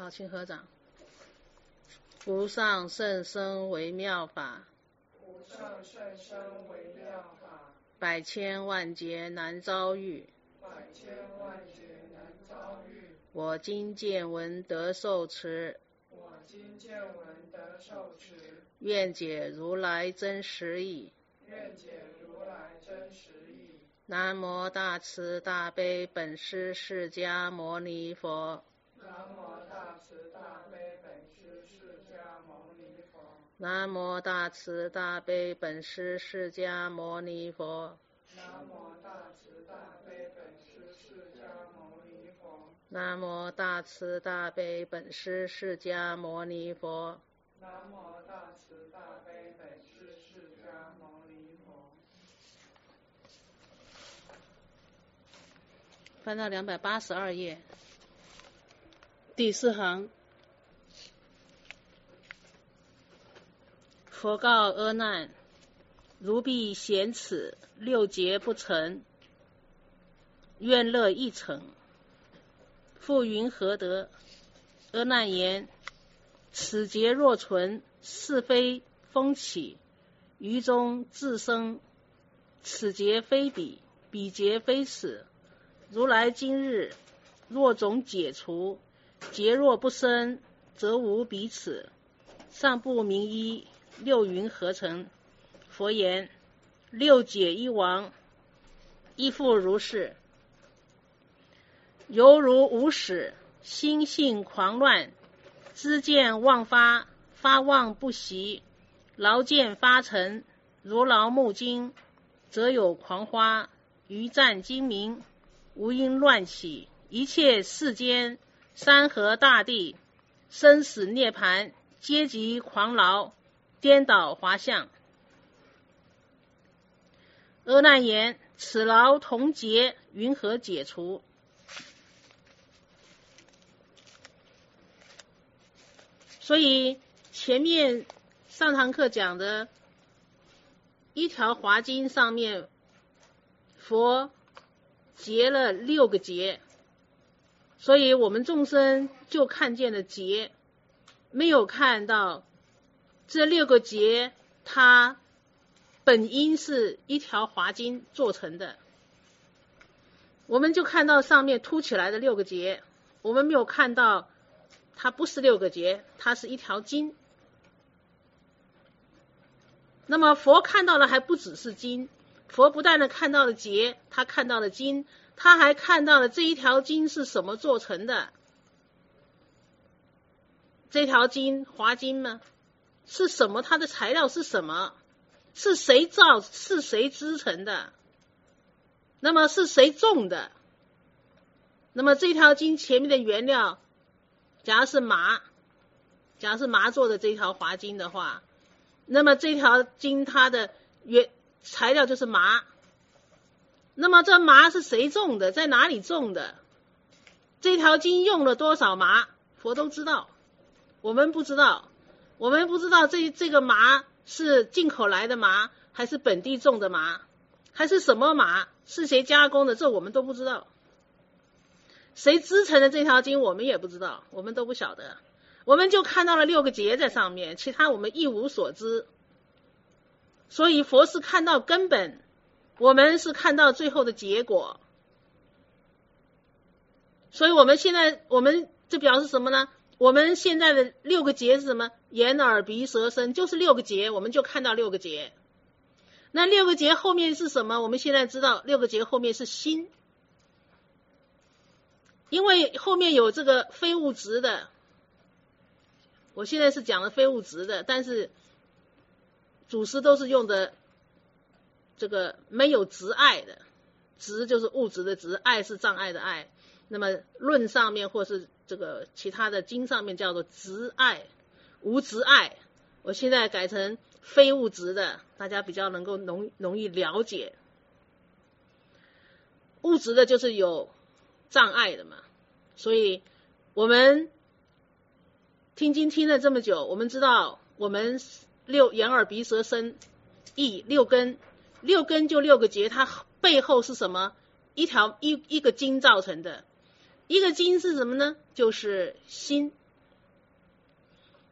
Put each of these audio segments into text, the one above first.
好，请合掌。无上甚深微妙法， 无上甚深微妙法， 百千万劫难遭遇， 百千万劫难遭遇。 我今见闻得受持， 我今见闻得受持， 愿解如来真实义。 愿解如来真实义。 南无大慈大悲本师释迦牟尼佛。 南无大慈大悲本师释迦牟尼佛。 南无大慈大悲本师释迦牟尼佛。 南无大慈大悲本师释迦牟尼佛。 南无大慈大悲本师释迦牟尼佛。 南无大慈大悲本师释迦牟尼佛。 翻到282页，第4行。佛告阿难：如必显此六劫不成，愿乐一成，复云何得？阿难言：此劫若存，是非风起，于中自生。此劫非彼，彼劫非此。如来今日若种解除，劫若不生，则无彼此。上不明一，六云何成？佛言：六解一亡，亦复如是。犹如无始，心性狂乱，知见妄发，发妄不息，劳见发沉，如劳木金，则有狂花，余战精明，无因乱起，一切世间山河大地，生死涅槃，皆即狂劳，颠倒滑向。阿难言：此劳同劫，云何解除？所以前面上堂课讲的一条华经上面，佛结了6个结，所以我们众生就看见了结，没有看到这6个结它本应是一条华经做成的。我们就看到上面凸起来的6个结，我们没有看到它不是6个结，它是一条经。那么佛看到了还不只是经，佛不但看到了结，他看到了经，他还看到了这一条经是什么做成的。这条经华经吗？是什么？它的材料是什么？是谁造？是谁织成的？那么是谁种的？那么这条经前面的原料，假如是麻做的这条华经的话，那么这条经它的材料就是麻。那么这麻是谁种的？在哪里种的？这条经用了多少麻？佛都知道，我们不知道。我们不知道这个麻是进口来的麻，还是本地种的麻，还是什么麻，是谁加工的，这我们都不知道。谁织成的这条经我们也不知道，我们都不晓得。我们就看到了6个结在上面，其他我们一无所知。所以佛是看到根本，我们是看到最后的结果。所以我们这表示什么呢？我们现在的6个结是什么？眼耳鼻舌身，就是6个结，我们就看到6个结。那6个结后面是什么？我们现在知道6个结后面是心，因为后面有这个非物质的。我现在是讲的非物质的，但是祖师都是用的这个没有执爱的，执就是物质的执，爱是障碍的爱。那么论上面或是这个其他的经上面叫做执爱，无执爱。我现在改成非物质的，大家比较能够容易了解。物质的就是有障碍的嘛，所以我们听经听了这么久，我们知道我们眼耳鼻舌身意6根就6个结，它背后是什么？一个经造成的。一个经是什么呢？就是心。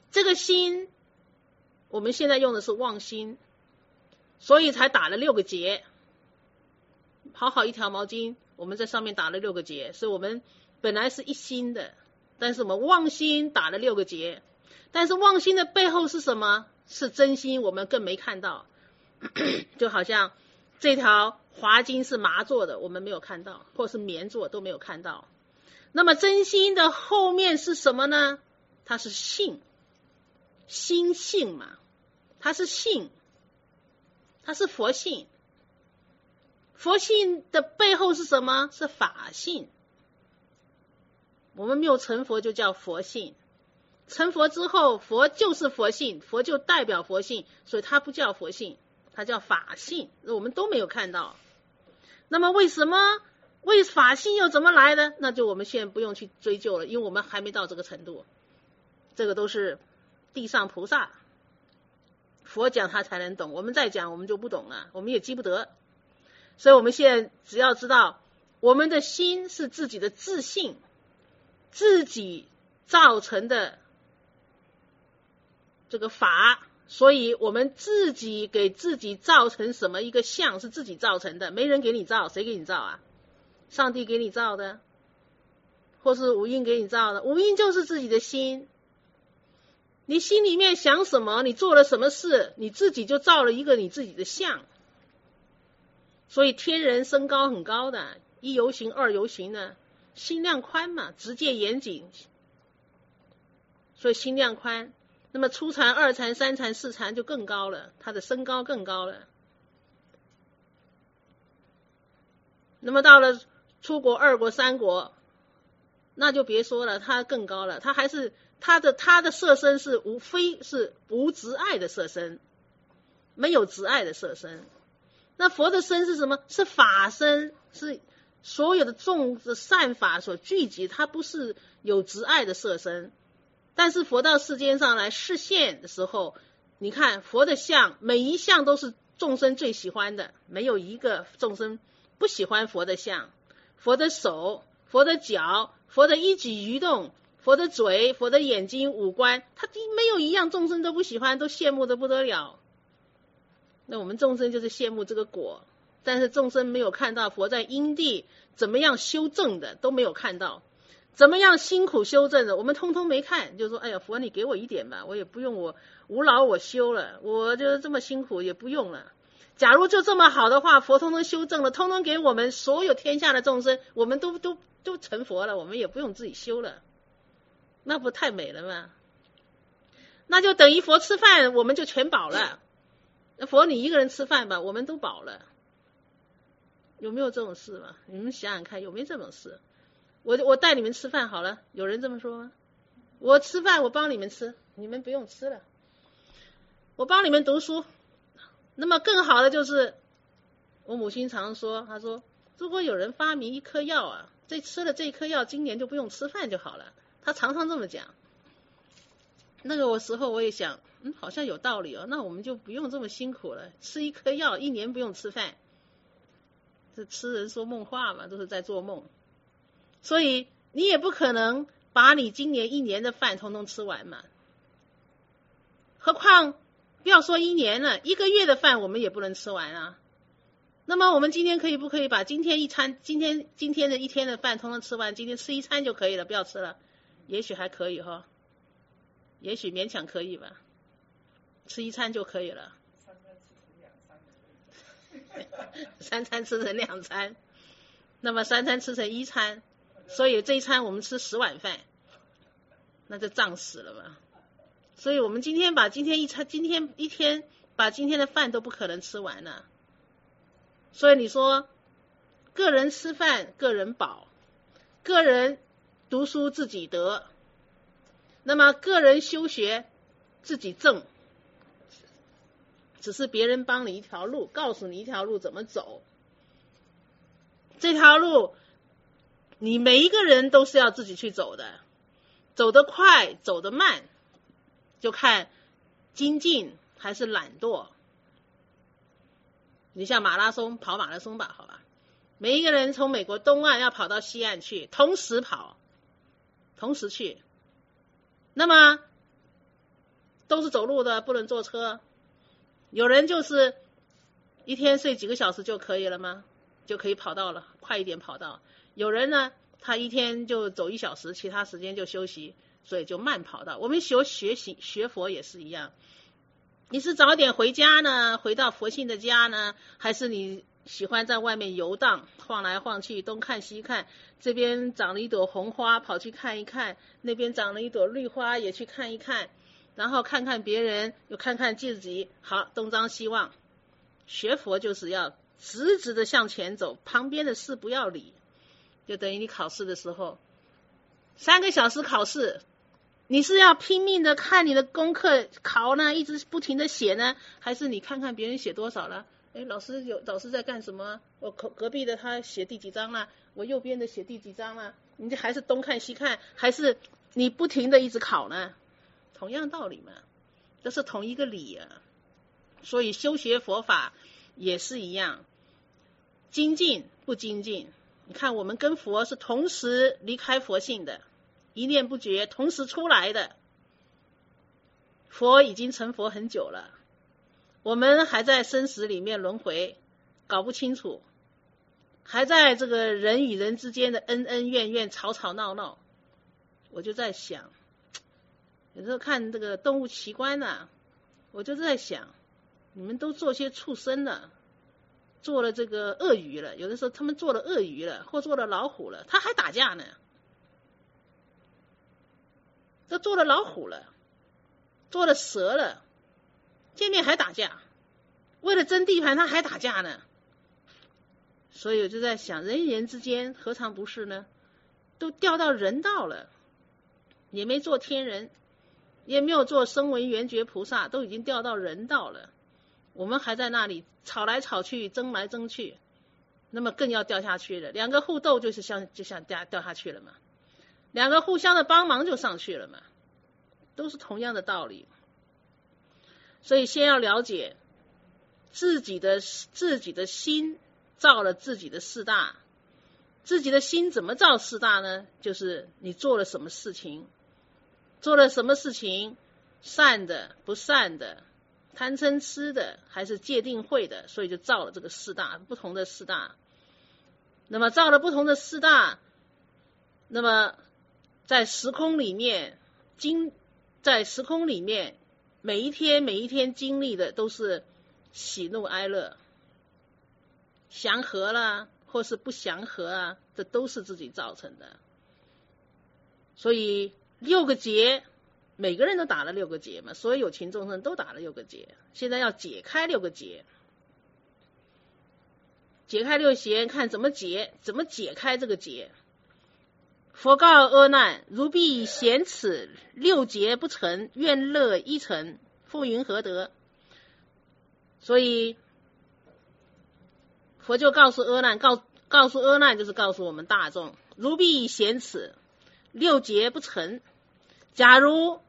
这个心我们现在用的是妄心，所以才打了6个结。好好一条毛巾，我们在上面打了6个结，所以我们本来是一心的，但是我们妄心打了6个结。但是妄心的背后是什么？是真心，我们更没看到。就好像这条华巾是麻做的，我们没有看到，或是棉做都没有看到。那么真心的后面是什么呢？它是性，心性嘛，它是性，它是佛性。佛性的背后是什么？是法性。我们没有成佛就叫佛性，成佛之后，佛就是佛性，佛就代表佛性，所以它不叫佛性，它叫法性，我们都没有看到。那么为法性又怎么来的？那就我们现在不用去追究了，因为我们还没到这个程度，这个都是地上菩萨佛讲他才能懂，我们再讲我们就不懂了，我们也记不得。所以我们现在只要知道我们的心是自己的自性，自己造成的这个法，所以我们自己给自己造成什么一个相是自己造成的，没人给你造，谁给你造啊？上帝给你造的，或是五蕴给你造的，五蕴就是自己的心。你心里面想什么，你做了什么事，你自己就造了一个你自己的相。所以天人身高很高的，一游行二游行的，心量宽嘛，直戒严谨，所以心量宽。那么初禅、二禅、三禅、四禅就更高了，他的身高更高了。那么到了出国、二国、三国，那就别说了，他更高了，他还是他的色身是非是无执爱的色身，没有执爱的色身。那佛的身是什么？是法身，是所有的众的善法所聚集，它不是有执爱的色身。但是佛到世间上来示现的时候，你看佛的相，每一相都是众生最喜欢的，没有一个众生不喜欢佛的相。佛的手、佛的脚、佛的一举一动、佛的嘴、佛的眼睛、五官，他没有一样众生都不喜欢，都羡慕的不得了。那我们众生就是羡慕这个果，但是众生没有看到佛在因地怎么样修正的，都没有看到，怎么样辛苦修正的，我们通通没看，就说哎呀佛你给我一点吧，我也不用我无劳我修了，我就这么辛苦也不用了。假如就这么好的话，佛通通修正了，通通给我们所有天下的众生，我们都成佛了，我们也不用自己修了，那不太美了吗？那就等于佛吃饭我们就全饱了，佛你一个人吃饭吧，我们都饱了。有没有这种事吗？你们想想看，有没有这种事？我带你们吃饭好了，有人这么说吗？我吃饭我帮你们吃，你们不用吃了，我帮你们读书。那么更好的就是我母亲常说，她说如果有人发明一颗药啊，这吃了这颗药今年就不用吃饭就好了，她常常这么讲。那个时候我也想好像有道理哦，那我们就不用这么辛苦了，吃一颗药1年不用吃饭，这痴人说梦话嘛，都是在做梦。所以你也不可能把你今年1年的饭统统吃完嘛，何况不要说1年了，1个月的饭我们也不能吃完啊。那么我们今天不可以把今天的一天的饭统统吃完，今天吃1餐就可以了，不要吃了？也许还可以哈，也许勉强可以吧，吃1餐就可以了。3餐吃成2餐，那么3餐吃成1餐，所以这一餐我们吃10碗饭，那就胀死了嘛。所以我们今天一天把今天的饭都不可能吃完了。所以你说个人吃饭个人饱，个人读书自己得，那么个人修学自己正，只是别人帮你一条路，告诉你一条路怎么走。这条路你每一个人都是要自己去走的，走得快走得慢就看精进还是懒惰。你像马拉松，跑马拉松吧，好吧，每一个人从美国东岸要跑到西岸去，同时跑同时去，那么都是走路的，不能坐车。有人就是一天睡几个小时就可以了吗？就可以跑道了，快一点跑道。有人呢，他一天就走1小时，其他时间就休息，所以就慢跑道。我们学佛也是一样，你是早点回家呢，回到佛性的家呢，还是你喜欢在外面游荡，晃来晃去，东看西看，这边长了一朵红花，跑去看一看，那边长了一朵绿花，也去看一看，然后看看别人，又看看自己，好，东张西望。学佛就是要直直的向前走，旁边的事不要理。就等于你考试的时候，3个小时考试，你是要拼命的看你的功课考呢，一直不停的写呢，还是你看看别人写多少了？老师在干什么？我隔壁的他写第几章了？我右边的写第几章了？你这还是东看西看，还是你不停的一直考呢？同样道理嘛，这是同一个理啊。所以修学佛法也是一样，精进不精进。你看我们跟佛是同时离开佛性的，一念不绝，同时出来的。佛已经成佛很久了，我们还在生死里面轮回，搞不清楚，还在这个人与人之间的恩恩怨怨，吵吵闹闹。我就在想，有时候看这个动物奇观啊，我就在想，你们都做些畜生了，做了这个鳄鱼了，有的时候他们做了鳄鱼了，或做了老虎了，他还打架呢。都做了老虎了，做了蛇了，见面还打架，为了争地盘他还打架呢。所以我就在想，人与人之间何尝不是呢？都掉到人道了，也没做天人，也没有做声闻缘觉菩萨，都已经掉到人道了。我们还在那里吵来吵去，争来争去，那么更要掉下去了。2个互斗就像掉下去了嘛，2个互相的帮忙就上去了嘛，都是同样的道理。所以先要了解自己的心造了自己的4大，自己的心怎么造4大呢？就是你做了什么事情，善的不善的，贪嗔痴的还是戒定慧的，所以就造了这个4大，不同的4大。那么造了不同的4大，那么在时空里面每一天经历的都是喜怒哀乐，祥和啦或是不祥和啊，这都是自己造成的。所以6个劫，每个人都打了6个劫嘛，所有有情众生都打了6个劫。现在要解开6个劫，解开6劫，看怎么解开这个劫。佛告阿难：如必显此6劫不成，愿乐一成，复云何得？所以佛就告诉阿难，告诉阿难就是告诉我们大众，如必显此6劫不成，假如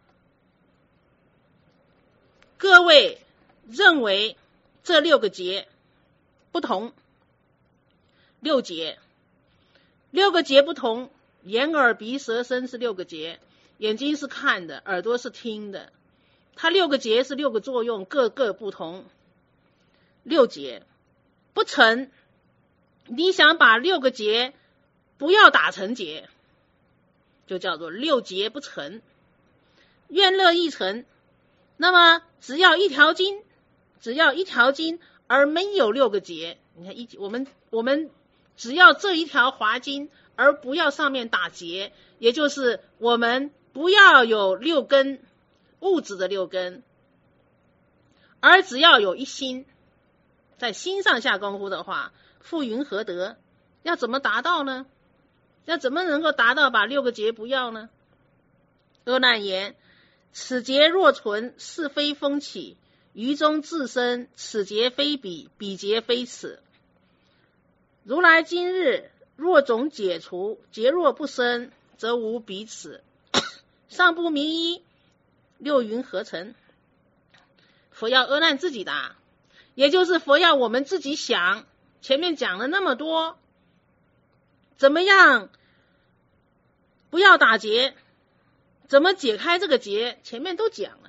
各位认为这6个劫不同，6个劫不同，眼耳鼻舌身是6个劫，眼睛是看的，耳朵是听的，它6个劫是6个作用，各个不同。6劫不成，你想把6个劫不要打成劫，就叫做6劫不成，愿乐一成。那么只要一条筋而没有6个劫，你看我们只要这一条华经，而不要上面打结，也就是我们不要有6根物质的6根，而只要有一心，在心上下功夫的话，复云何得？要怎么达到呢？要怎么能够达到把6个劫不要呢？阿难言：此劫若存，是非风起，于中自生，此劫非彼，彼劫非此。如来今日若种解除，劫若不生，则无彼此。尚不明一，6云何成？佛要阿难自己答，也就是佛要我们自己想。前面讲了那么多，怎么样不要打结，怎么解开这个结，前面都讲了，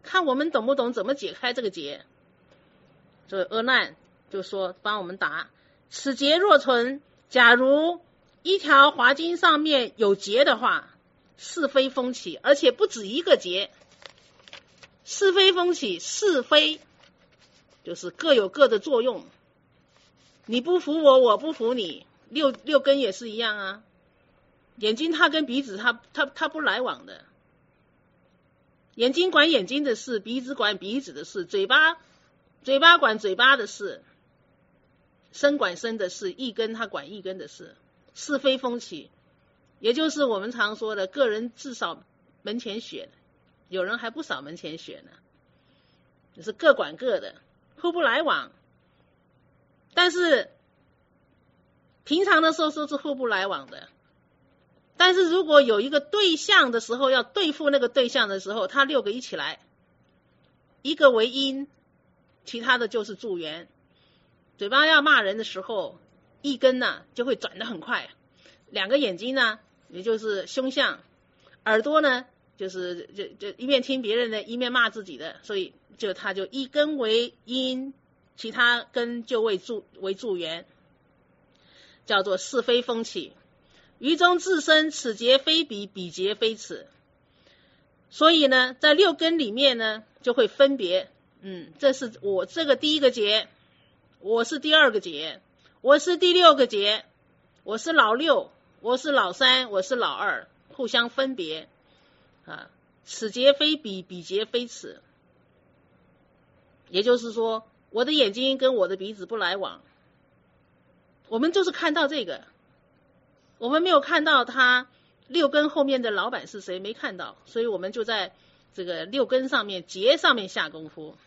看我们懂不懂怎么解开这个结。所以阿难就说帮我们答：此结若存，假如一条华经上面有结的话，是非风起，而且不止一个结。是非风起，是非就是各有各的作用，你不服我，我不服你。六根也是一样啊，眼睛它跟鼻子它不来往的，眼睛管眼睛的事，鼻子管鼻子的事，嘴巴管嘴巴的事，身管身的事，意根它管意根的事。是非风起，也就是我们常说的个人至少门前雪，有人还不扫门前雪呢，就是各管各的，互不来往。但是平常的时候是互不来往的，但是如果有一个对象的时候，要对付那个对象的时候，他六个一起来，一个为因，其他的就是助缘。嘴巴要骂人的时候，一根呢就会转得很快，两个眼睛呢也就是凶相，耳朵呢就是就一面听别人的，一面骂自己的，所以他就一根为因，其他根就为助缘，叫做是非风起。于中自生，此结非彼，彼结非此。所以呢，在六根里面呢，就会分别，这是我这个第一个结，我是第二个结，我是第六个结，我是老六，我是老三，我是老二，互相分别啊。此结非彼，彼结非此。也就是说，我的眼睛跟我的鼻子不来往，我们就是看到这个。我们没有看到他六根后面的老板是谁，没看到，所以我们就在这个六根上面结上面下功夫，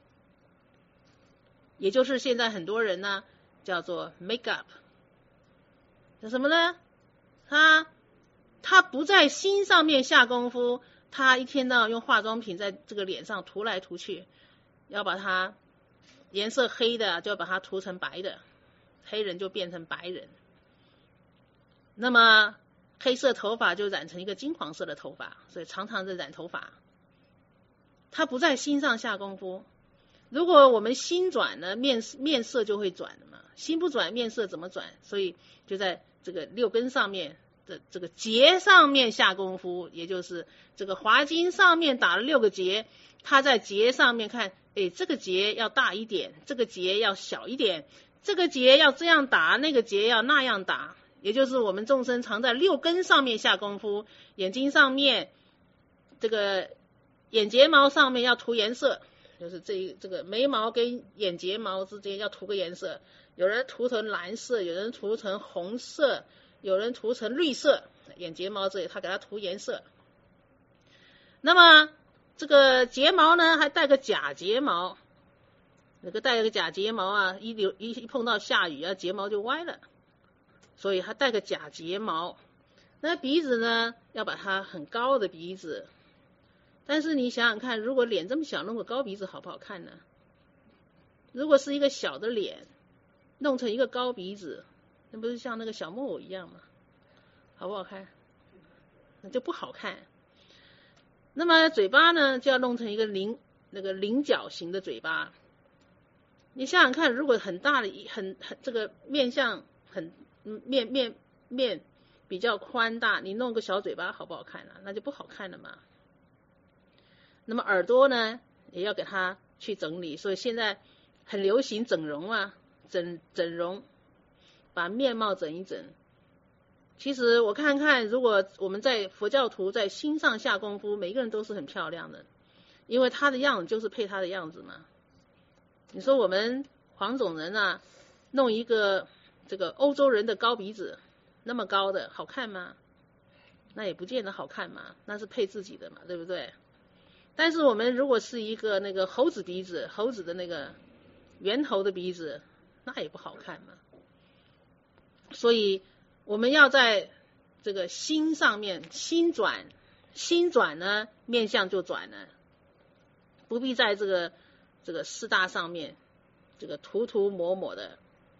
也就是现在很多人呢叫做 make up， 叫什么呢？他不在心上面下功夫，他一天到晚用化妆品在这个脸上涂来涂去，要把它颜色黑的就要把它涂成白的，黑人就变成白人。那么黑色头发就染成一个金黄色的头发，所以常常在染头发。他不在心上下功夫。如果我们心转呢，面色就会转的嘛。心不转，面色怎么转？所以就在这个六根上面的这个结上面下功夫，也就是这个华经上面打了6个结，他在结上面看，这个结要大一点，这个结要小一点，这个结要这样打，那个结要那样打。也就是我们众生常在六根上面下功夫，眼睛上面这个眼睫毛上面要涂颜色，就是这个眉毛跟眼睫毛之间要涂个颜色，有人涂成蓝色，有人涂成红色，有人涂成绿色，眼睫毛这里他给它涂颜色。那么这个睫毛呢还带个假睫毛，那个带个假睫毛啊，一碰到下雨啊，睫毛就歪了，所以它带个假睫毛。那鼻子呢要把它很高的鼻子，但是你想想看，如果脸这么小弄个高鼻子好不好看呢？如果是一个小的脸弄成一个高鼻子，那不是像那个小木偶一样吗？好不好看？那就不好看。那么嘴巴呢就要弄成一个菱角形的嘴巴。你想想看，如果很大的很这个面相很面比较宽大，你弄个小嘴巴好不好看啊？那就不好看了嘛。那么耳朵呢也要给它去整理，所以现在很流行整容啊，整容，把面貌整一整。其实我看看，如果我们在佛教徒在心上下功夫，每个人都是很漂亮的，因为他的样子就是配他的样子嘛。你说我们黄种人啊，弄一个这个欧洲人的高鼻子，那么高的好看吗？那也不见得好看嘛，那是配自己的嘛，对不对？但是我们如果是一个那个猴子鼻子，猴子的那个圆头的鼻子，那也不好看嘛。所以我们要在这个心上面，心转呢，面相就转了，不必在这个四大上面这个涂抹的。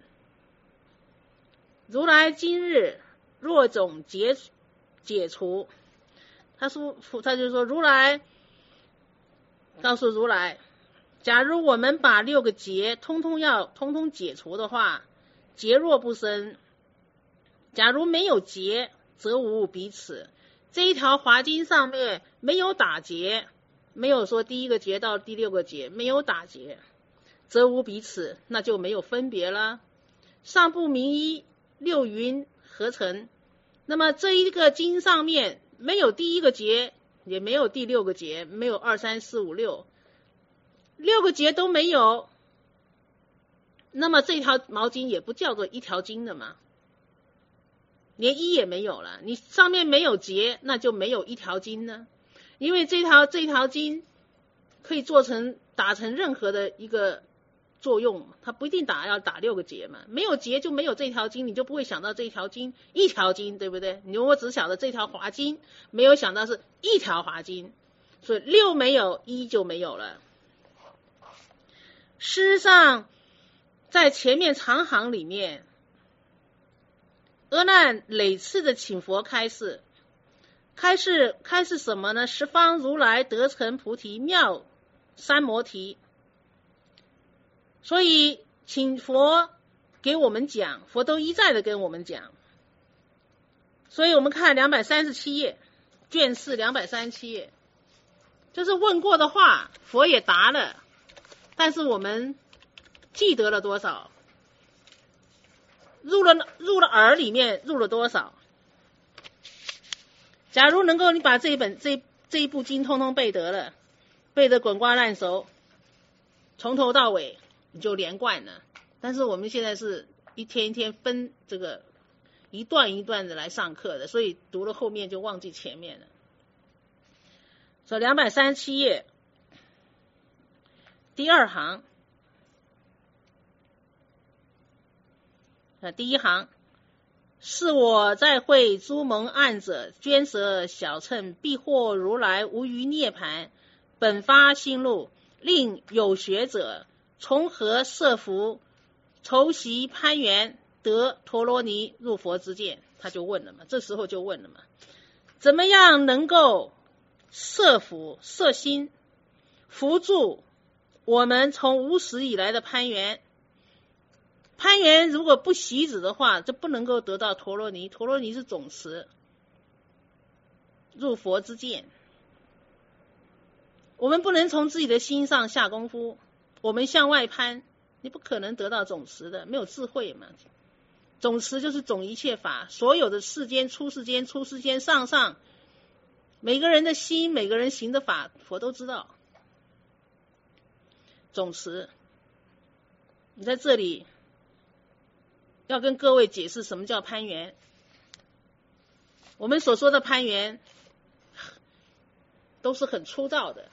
如来今日若种解除，他就说如来告诉如来，假如我们把6个结通通解除的话，结若不生，假如没有结，则无彼此。这一条华经上面没有打结，没有说第1个结到第6个结，没有打结，则无彼此，那就没有分别了。上不明一，6云合成。那么这一个经上面没有第1个结，也没有第6个结，没有2、3、4、5、6个结都没有，那么这条毛巾也不叫做一条经的嘛，连一也没有了。你上面没有结，那就没有一条经呢。因为这条经可以打成任何的一个作用，它不一定要打6个结嘛。没有结就没有这条经，你就不会想到这条经一条经，对不对？你如果只想到这条华经，没有想到是一条华经，所以6没有，1就没有了。事实上在前面长行里面，阿难累次的请佛开示什么呢？十方如来得成菩提妙三摩提。所以请佛给我们讲，佛都一再的跟我们讲。所以我们看237页，卷4 237页，就是问过的话佛也答了，但是我们记得了多少？入了耳里面入了多少？假如能够你把这一部经通通背得了，背得滚瓜烂熟，从头到尾你就连贯了。但是我们现在是一天一天分这个一段一段的来上课的，所以读了后面就忘记前面了。所以237页第2行，第1行，是我在会诸蒙案者，捐舍小乘，必获如来无余涅盘，本发心路，令有学者从何设伏，筹习攀缘，得陀罗尼入佛之见。他就问了嘛，这时候就问了嘛，怎么样能够设伏设心，扶助我们从无始以来的攀缘？攀缘如果不习止的话，就不能够得到陀罗尼。陀罗尼是总持，入佛之见。我们不能从自己的心上下功夫，我们向外攀，你不可能得到总持的，没有智慧嘛。总持就是总一切法，所有的世间、出世间、出世间、上，每个人的心、每个人行的法，佛都知道。总持，你在这里要跟各位解释什么叫攀缘。我们所说的攀缘都是很粗糙的，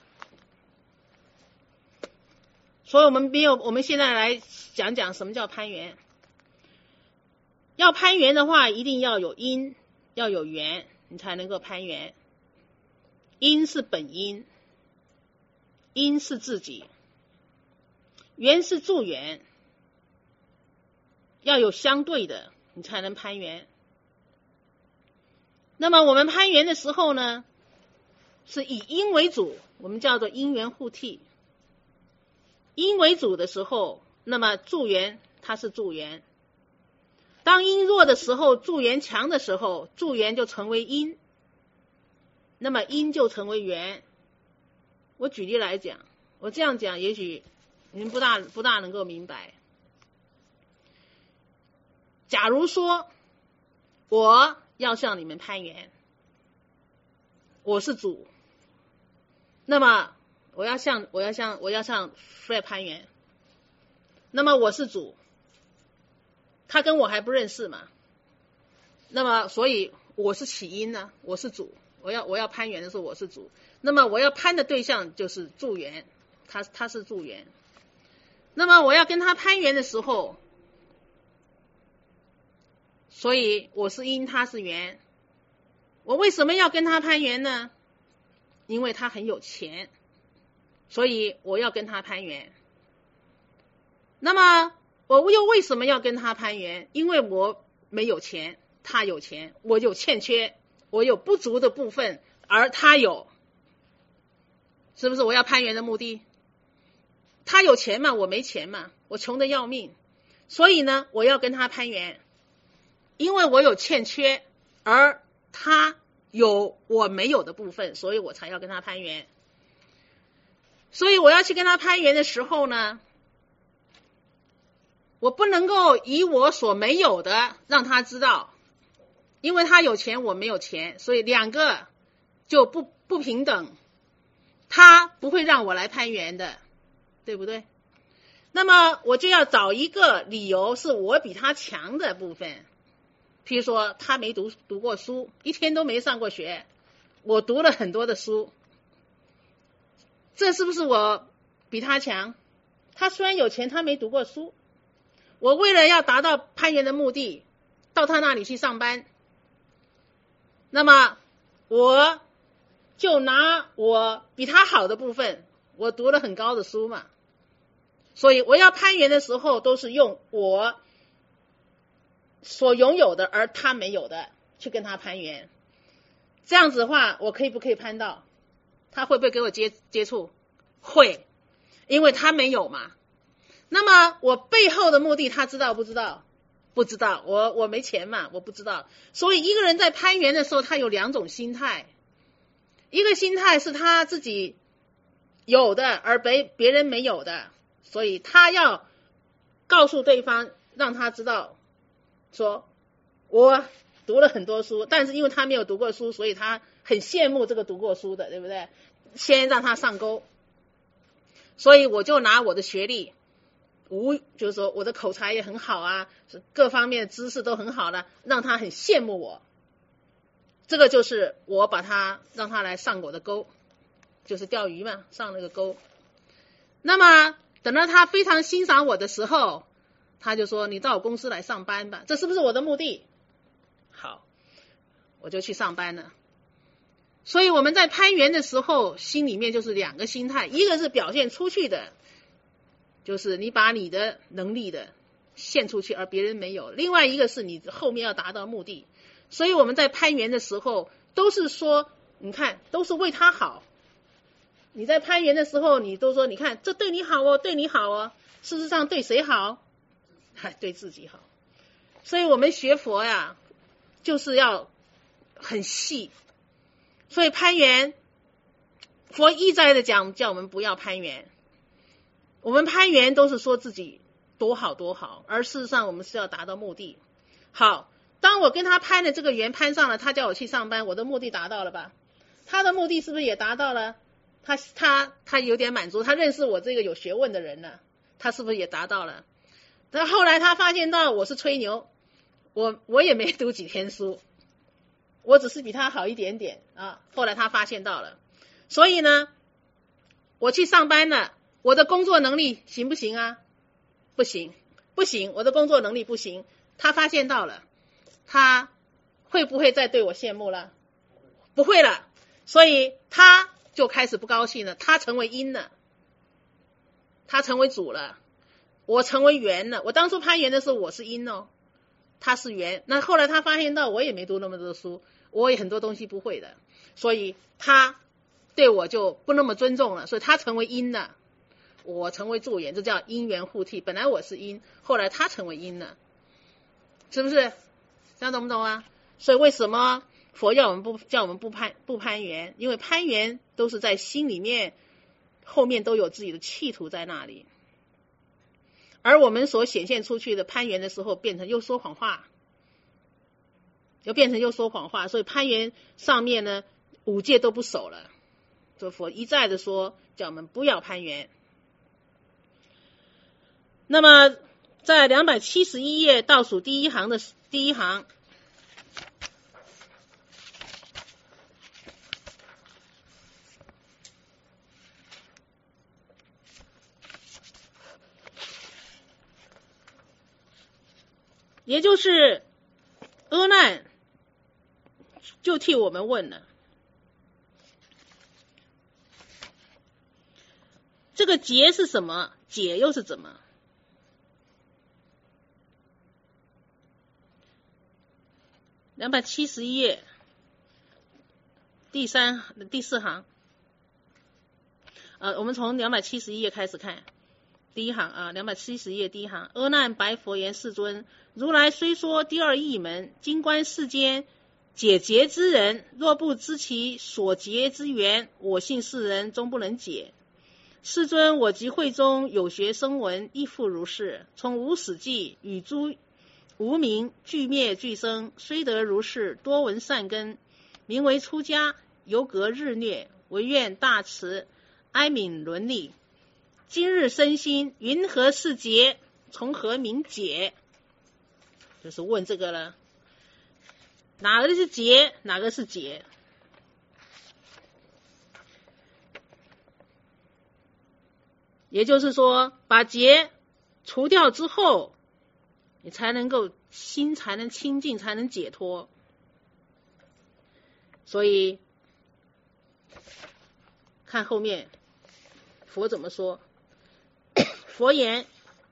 所以我们现在来讲讲什么叫攀缘。要攀缘的话，一定要有因，要有缘，你才能够攀缘。因是本因，因是自己，缘是助缘，要有相对的，你才能攀缘。那么我们攀缘的时候呢，是以因为主，我们叫做因缘互替。因为主的时候，那么助缘它是助缘。当因弱的时候，助缘强的时候，助缘就成为因，那么因就成为缘。我举例来讲，我这样讲也许你们不大能够明白。假如说我要向你们攀缘，我是主，那么我要向 Fred 攀缘，那么我是主，他跟我还不认识嘛，那么所以我是起因呢，我是主，我要攀缘的时候我是主，那么我要攀的对象就是助缘，他是助缘，那么我要跟他攀缘的时候，所以我是因，他是缘。我为什么要跟他攀缘呢？因为他很有钱，所以我要跟他攀缘。那么我又为什么要跟他攀缘？因为我没有钱，他有钱，我有欠缺，我有不足的部分，而他有。 是不是我要攀缘的目的？他有钱嘛，我没钱嘛，我穷得要命，所以呢，我要跟他攀缘，因为我有欠缺，而他有我没有的部分，所以我才要跟他攀缘。所以我要去跟他攀缘的时候呢，我不能够以我所没有的让他知道，因为他有钱我没有钱，所以两个就不平等，他不会让我来攀缘的，对不对？那么我就要找一个理由是我比他强的部分，譬如说他没读过书，一天都没上过学，我读了很多的书，这是不是我比他强？他虽然有钱，他没读过书，我为了要达到攀缘的目的，到他那里去上班，那么我就拿我比他好的部分，我读了很高的书嘛，所以我要攀缘的时候都是用我所拥有的而他没有的去跟他攀缘，这样子的话我不可以攀到？他会不会给我接触？会，因为他没有嘛。那么我背后的目的他知道不知道？不知道，我没钱嘛，我不知道。所以一个人在攀缘的时候，他有两种心态，一个心态是他自己有的而别人没有的，所以他要告诉对方，让他知道说我读了很多书，但是因为他没有读过书，所以他很羡慕这个读过书的，对不对？先让他上钩，所以我就拿我的学历，就是说我的口才也很好啊，各方面的知识都很好了，让他很羡慕我。这个就是我让他来上我的钩，就是钓鱼嘛，上那个钩。那么等到他非常欣赏我的时候，他就说你到我公司来上班吧，这是不是我的目的？好，我就去上班了。所以我们在攀缘的时候，心里面就是两个心态，一个是表现出去的，就是你把你的能力的献出去而别人没有，另外一个是你后面要达到目的。所以我们在攀缘的时候都是说，你看都是为他好，你在攀缘的时候你都说你看这对你好哦，对你好哦，事实上对谁好？对自己好。所以我们学佛呀就是要很细，所以攀缘佛一再的讲叫我们不要攀缘，我们攀缘都是说自己多好多好，而事实上我们是要达到目的。好，当我跟他攀的这个缘攀上了，他叫我去上班，我的目的达到了吧？他的目的是不是也达到了？他有点满足，他认识我这个有学问的人了，他是不是也达到了？但后来他发现到我是吹牛，我也没读几天书，我只是比他好一点点啊。后来他发现到了，所以呢，我去上班了，我的工作能力行不行啊？不行，我的工作能力不行。他发现到了，他会不会再对我羡慕了？不会了，所以他就开始不高兴了，他成为因了，他成为主了，我成为缘了。我当初攀缘的时候我是因哦，他是缘。那后来他发现到我也没读那么多书，我也很多东西不会的，所以他对我就不那么尊重了，所以他成为因了，我成为助缘，这叫因缘互替。本来我是因，后来他成为因了，是不是？这样懂不懂啊？所以为什么佛叫我们不攀缘？因为攀缘都是在心里面，后面都有自己的企图在那里。而我们所显现出去的攀缘的时候，变成又说谎话，所以攀缘上面呢，五戒都不守了。所以佛一再的说，叫我们不要攀缘。那么在271页倒数第一行的第一行，也就是阿难就替我们问了，这个劫是什么？解又是怎么？271页第4行， 我们从271页开始看，第一行啊，270页第一行。阿难白佛言：世尊，如来虽说第二义门，今观世间解结之人，若不知其所结之缘，我信世人终不能解。世尊，我及会中有学声闻，亦复如是。从无始际，与诸无明俱灭俱生，虽得如是，多闻善根，名为出家，犹隔日虐，唯愿大慈，哀悯伦理。今日身心，云何是劫？从何名解？就是问这个了，哪个是劫，哪个是解？也就是说，把结除掉之后，你才能够心才能清净，才能解脱。所以看后面佛怎么说。佛言：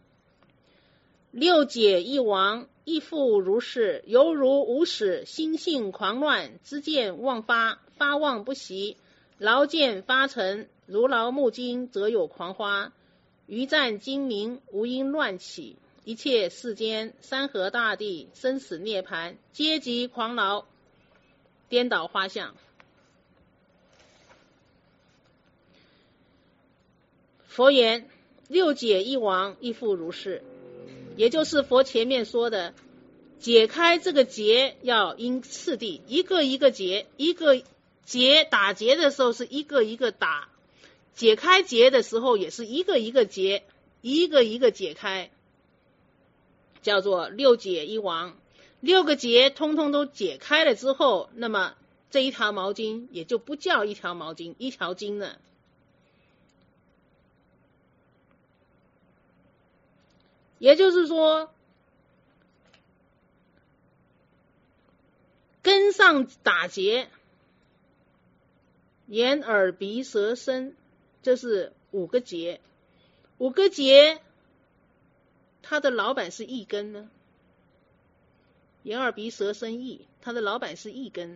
六解一亡，亦复如是，犹如无始，心性狂乱，知见妄发，发妄不息，劳见发沉，如劳木金，则有狂花，余战精明，无因乱起。一切世间，山河大地，生死涅槃，皆即狂劳，颠倒花相。佛言：六解一亡，亦复如是。也就是佛前面说的，解开这个结要因次第，一个一个结，一个结打结的时候是一个一个打，解开结的时候也是一个一个结，一个一个解开，叫做六解一亡。六个结通通都解开了之后，那么这一条毛巾也就不叫一条毛巾，一条巾了。也就是说，根上打结，眼耳鼻舌身，这是五个结。五个结，他的老板是一根呢。眼耳鼻舌身意，他的老板是一根。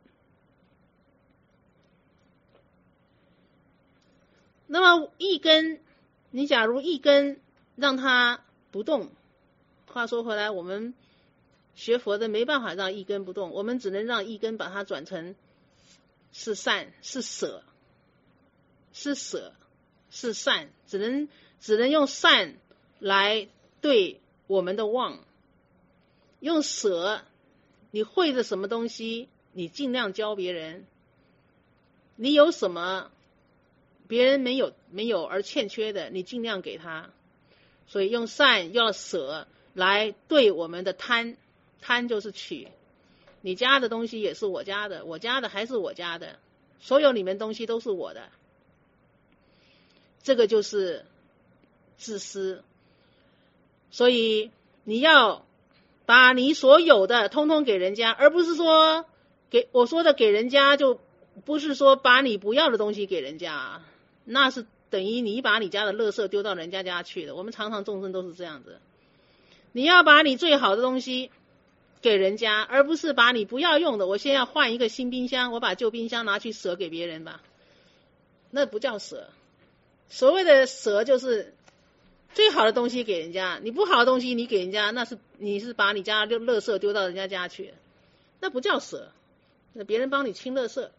那么一根，你假如一根让它不动，话说回来，我们学佛的没办法让一根不动，我们只能让一根把它转成是善，是舍，是舍，是善，只能用善来对我们的妄，用舍，你会的什么东西，你尽量教别人，你有什么别人没有而欠缺的，你尽量给他。所以用善要舍来对我们的贪，贪就是取，你家的东西也是我家的，我家的还是我家的，所有你们东西都是我的，这个就是自私。所以你要把你所有的通通给人家，而不是说我说的给人家，就不是说把你不要的东西给人家，那是等于你把你家的垃圾丢到人家家去了。我们常常众生都是这样子，你要把你最好的东西给人家，而不是把你不要用的，我先要换一个新冰箱，我把旧冰箱拿去舍给别人吧，那不叫舍。所谓的舍就是最好的东西给人家，你不好的东西你给人家，你是把你家的垃圾丢到人家家去，那不叫舍，那别人帮你清垃圾。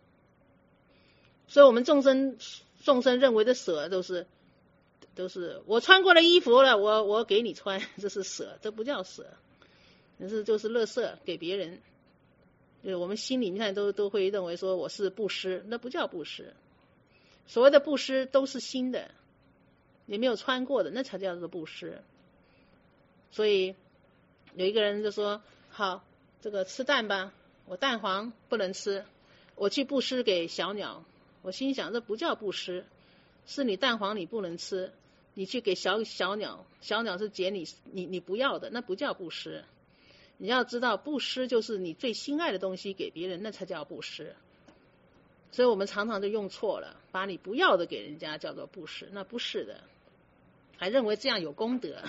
所以我们众生认为的舍都是我穿过的衣服了，我给你穿，这是舍，这不叫舍，就是垃圾给别人。我们心里面都会认为说我是布施，那不叫布施。所谓的布施都是新的，你没有穿过的，那才叫做布施。所以有一个人就说，好，这个吃蛋吧，我蛋黄不能吃，我去布施给小鸟。我心想，这不叫布施，是你蛋黄你不能吃，你去给小鸟，小鸟是捡你不要的，那不叫布施。你要知道，布施就是你最心爱的东西给别人，那才叫布施。所以我们常常就用错了，把你不要的给人家叫做布施，那不是的，还认为这样有功德。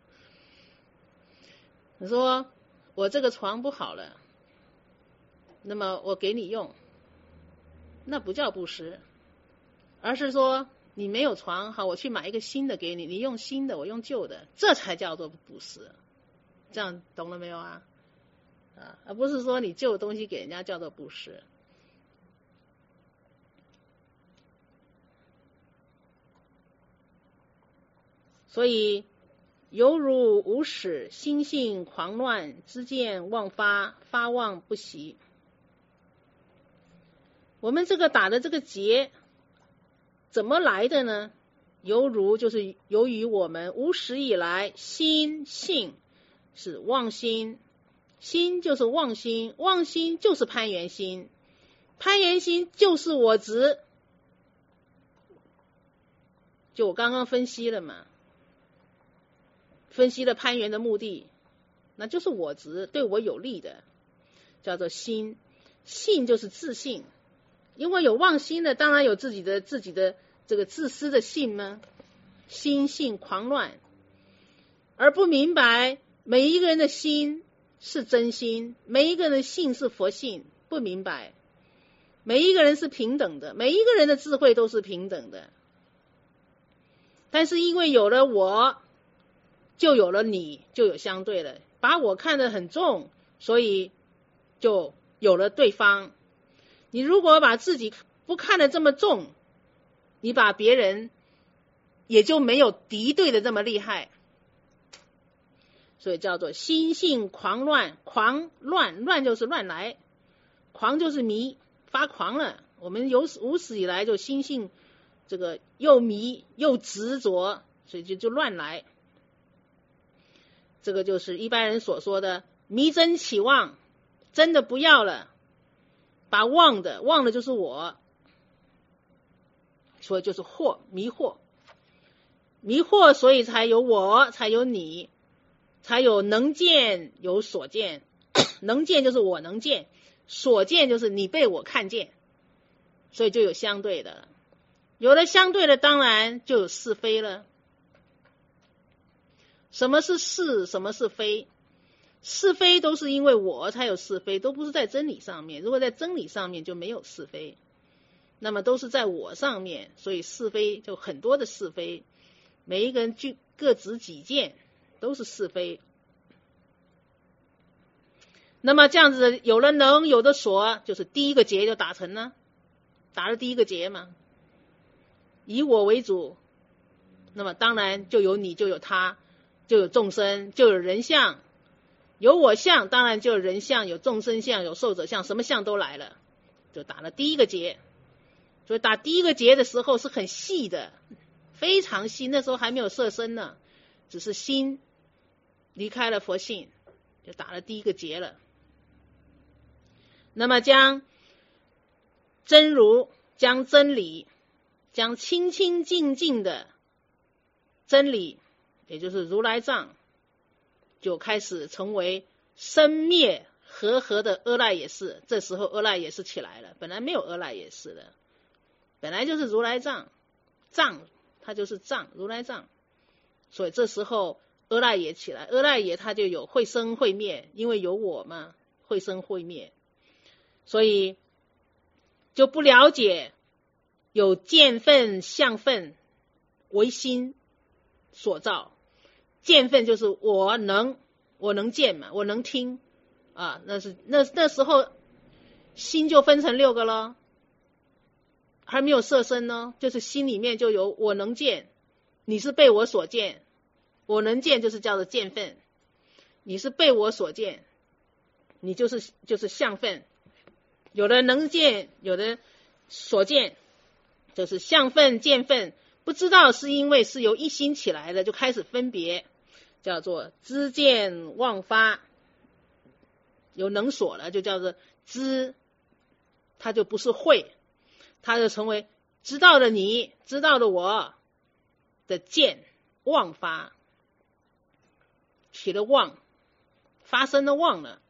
你说我这个床不好了，那么我给你用，那不叫布施， 而是说你没有床，好，我去买一个新的给你，你用新的，我用旧的，这才叫做布施。这样懂了没有啊？而不是说你旧的东西给人家叫做布施。所以犹如无始，心性狂乱，知见妄发，发妄不息。我们这个打的这个结怎么来的呢？犹如就是由于我们无始以来心性是妄心，心就是妄心，妄心就是攀缘心，攀缘心就是我执。就我刚刚分析了嘛，分析了攀缘的目的，那就是我执，对我有利的，叫做心。性就是自信，因为有妄心的，当然有自己的这个自私的性吗？心性狂乱，而不明白每一个人的心是真心，每一个人的性是佛性，不明白每一个人是平等的，每一个人的智慧都是平等的。但是因为有了我，就有了你，就有相对了，把我看得很重，所以就有了对方。你如果把自己不看得这么重，你把别人也就没有敌对的这么厉害。所以叫做心性狂乱，狂乱，乱就是乱来，狂就是迷，发狂了。我们无始以来就心性这个又迷又执着，所以就乱来。这个就是一般人所说的迷真起妄，真的不要了，把妄的就是我，所以就是惑，迷惑，迷惑，所以才有我，才有你，才有能见有所见。能见就是我能见，所见就是你被我看见，所以就有相对的了。有了相对的，当然就有是非了。什么是是，什么是非？是非都是因为我才有是非，都不是在真理上面。如果在真理上面就没有是非，那么都是在我上面，所以是非就很多的是非，每一个人各执己见，都是是非。那么这样子有了能，有的所，就是第一个结就打成了，打了第一个结嘛，以我为主，那么当然就有你，就有他，就有众生，就有人相，有我相，当然就有人相，有众生相，有寿者相，什么相都来了，就打了第一个结。所以打第一个结的时候是很细的，非常细，那时候还没有色身呢，只是心离开了佛性，就打了第一个结了。那么将真如，将真理，将清清净净的真理，也就是如来藏，就开始成为生灭和合的阿赖耶识。这时候阿赖耶识起来了，本来没有阿赖耶识的，本来就是如来藏，藏它就是藏，如来藏。所以这时候阿赖耶起来，阿赖耶它就有会生会灭，因为有我嘛，会生会灭，所以就不了解有见分相分为心所造。见分就是我能见嘛，我能听啊，那时候心就分成6个了，还没有色身呢，就是心里面就有我能见，你是被我所见，我能见就是叫做见分，你是被我所见，你就是相分。有的能见，有的所见，就是相分见分，不知道是因为是由一心起来的，就开始分别，叫做知见妄发。有能所了，就叫做知，它就不是会，它就成为知道了你，知道了我的见妄发，起了妄，发生了妄了。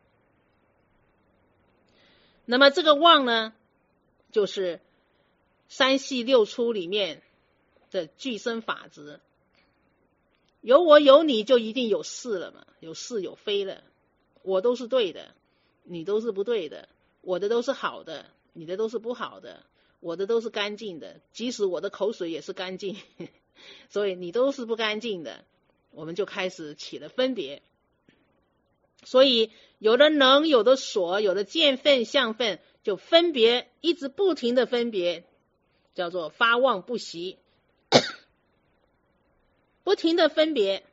那么这个妄呢，就是三系六出里面的具生法执。有我有你就一定有是了嘛，有是有非了。我都是对的，你都是不对的，我的都是好的，你的都是不好的， 我的都是干净的，即使我的口水也是干净，所以你都是不干净的，我们就开始起了分别。所以有的能，有的所，有的见分相分，就分别，一直不停的分别，叫做发妄不息，不停的分别，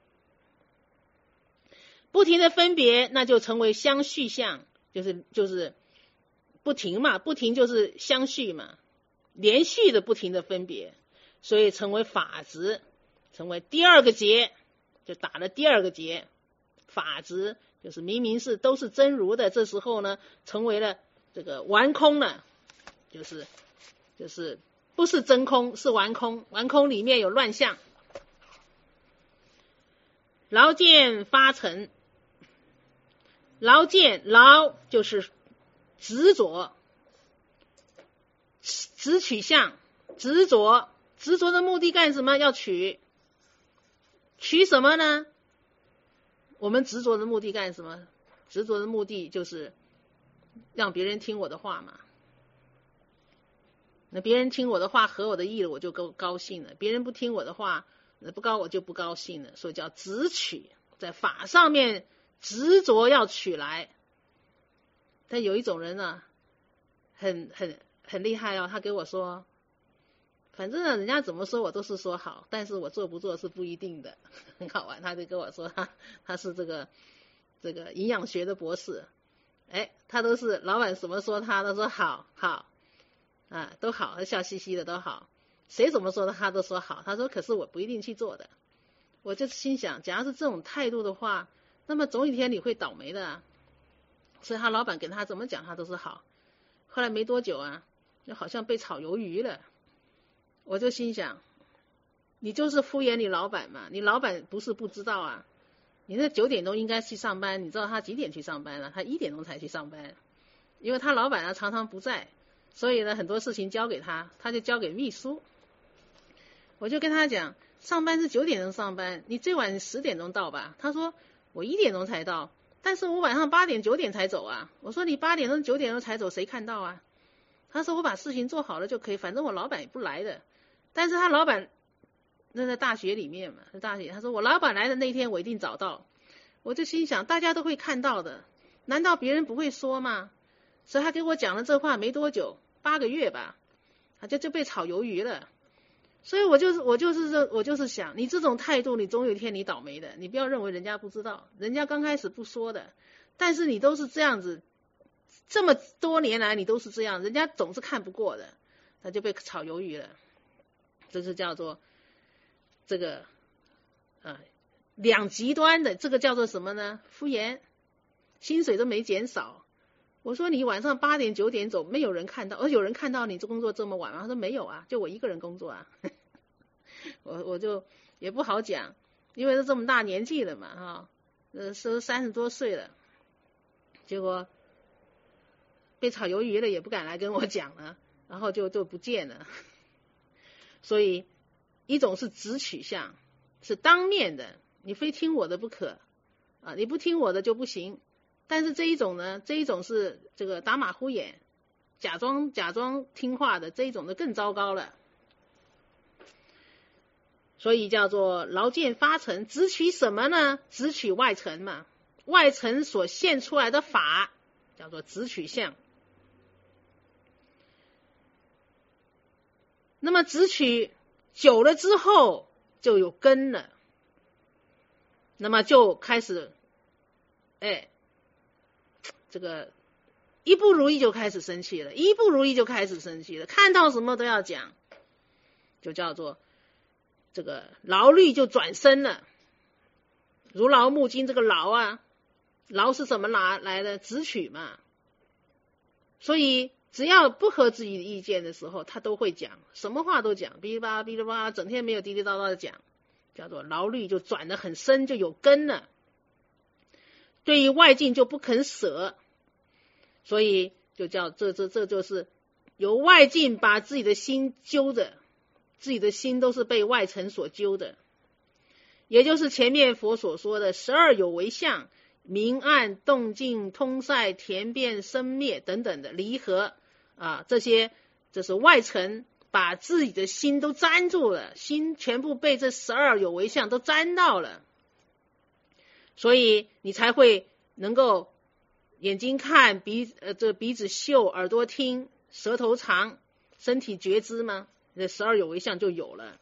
不停的分别，那就成为相续相，就是不停嘛，不停就是相续嘛，连续的不停的分别，所以成为法执，成为第二个结，就打了第二个结，法执就是明明是都是真如的，这时候呢成为了这个完空了，就是不是真空，是完空，完空里面有乱象。劳见发成，劳见，劳就是执着，执取相，执着，执着的目的干什么？要取什么呢？我们执着的目的干什么？执着的目的就是让别人听我的话嘛。那别人听我的话合我的意了，我就高兴了；别人不听我的话，我就不高兴了。所以叫执取，在法上面执着要取来。但有一种人呢，很厉害哦，他给我说，反正呢人家怎么说我都是说好，但是我做不做是不一定的，很好玩。他就跟我说他是这个营养学的博士，他都是老板怎么说他都说好啊，都好，他笑嘻嘻的都好，谁怎么说的他都说好。他说可是我不一定去做的。我就心想，假如是这种态度的话，那么总有一天你会倒霉的啊。所以他老板给他怎么讲他都是好。后来没多久啊，就好像被炒鱿鱼了。我就心想，你就是敷衍你老板嘛，你老板不是不知道啊，你那9点钟应该去上班，你知道他几点去上班了？他1点钟才去上班，因为他老板常常不在，所以呢很多事情交给他，他就交给秘书。我就跟他讲，上班是9点钟上班，你最晚10点钟到吧？他说我1点钟才到，但是我晚上8点9点才走啊。我说你8点钟9点钟才走，谁看到啊？他说我把事情做好了就可以，反正我老板也不来的。但是他老板那在大学里面嘛，在大学，他说我老板来的那天我一定找到。我就心想，大家都会看到的，难道别人不会说吗？所以他给我讲了这话没多久，8个月吧，他就被炒鱿鱼了。所以我就是想，你这种态度，你总有一天你倒霉的。你不要认为人家不知道，人家刚开始不说的，但是你都是这样子，这么多年来你都是这样，人家总是看不过的，他就被炒鱿鱼了。这是叫做这个两极端的，这个叫做什么呢？敷衍，薪水都没减少。我说你晚上8点9点走，没有人看到，有人看到你工作这么晚吗？他说没有啊，就我一个人工作啊。我就也不好讲，因为都这么大年纪了嘛，是30多岁了，结果被炒鱿鱼了，也不敢来跟我讲了，然后就不见了。所以一种是直取向，是当面的，你非听我的不可啊，你不听我的就不行。但是这一种呢，这一种是这个打马虎眼，假装听话的，这一种的更糟糕了。所以叫做劳见发成，直取什么呢？直取外层嘛，外层所现出来的法叫做直取相。那么直取久了之后就有根了，那么就开始这个一不如意就开始生气了，一不如意就开始生气了，看到什么都要讲，就叫做这个劳虑就转身了。如劳木经这个劳啊，劳是怎么来的？直取嘛。所以只要不合自己的意见的时候，他都会讲，什么话都讲，哔哩吧哔哩吧，整天没有滴滴叨叨的讲，叫做劳虑就转得很深，就有根了。对于外境就不肯舍，所以就叫这就是由外境把自己的心揪着，自己的心都是被外尘所揪的，也就是前面佛所说的12有为相，明暗动静通塞田变生灭等等的离合啊，这些这是外尘把自己的心都粘住了，心全部被这12有为相都粘到了，所以你才会能够眼睛看，鼻子嗅，耳朵听，舌头尝，身体觉知吗？这12有为相就有了。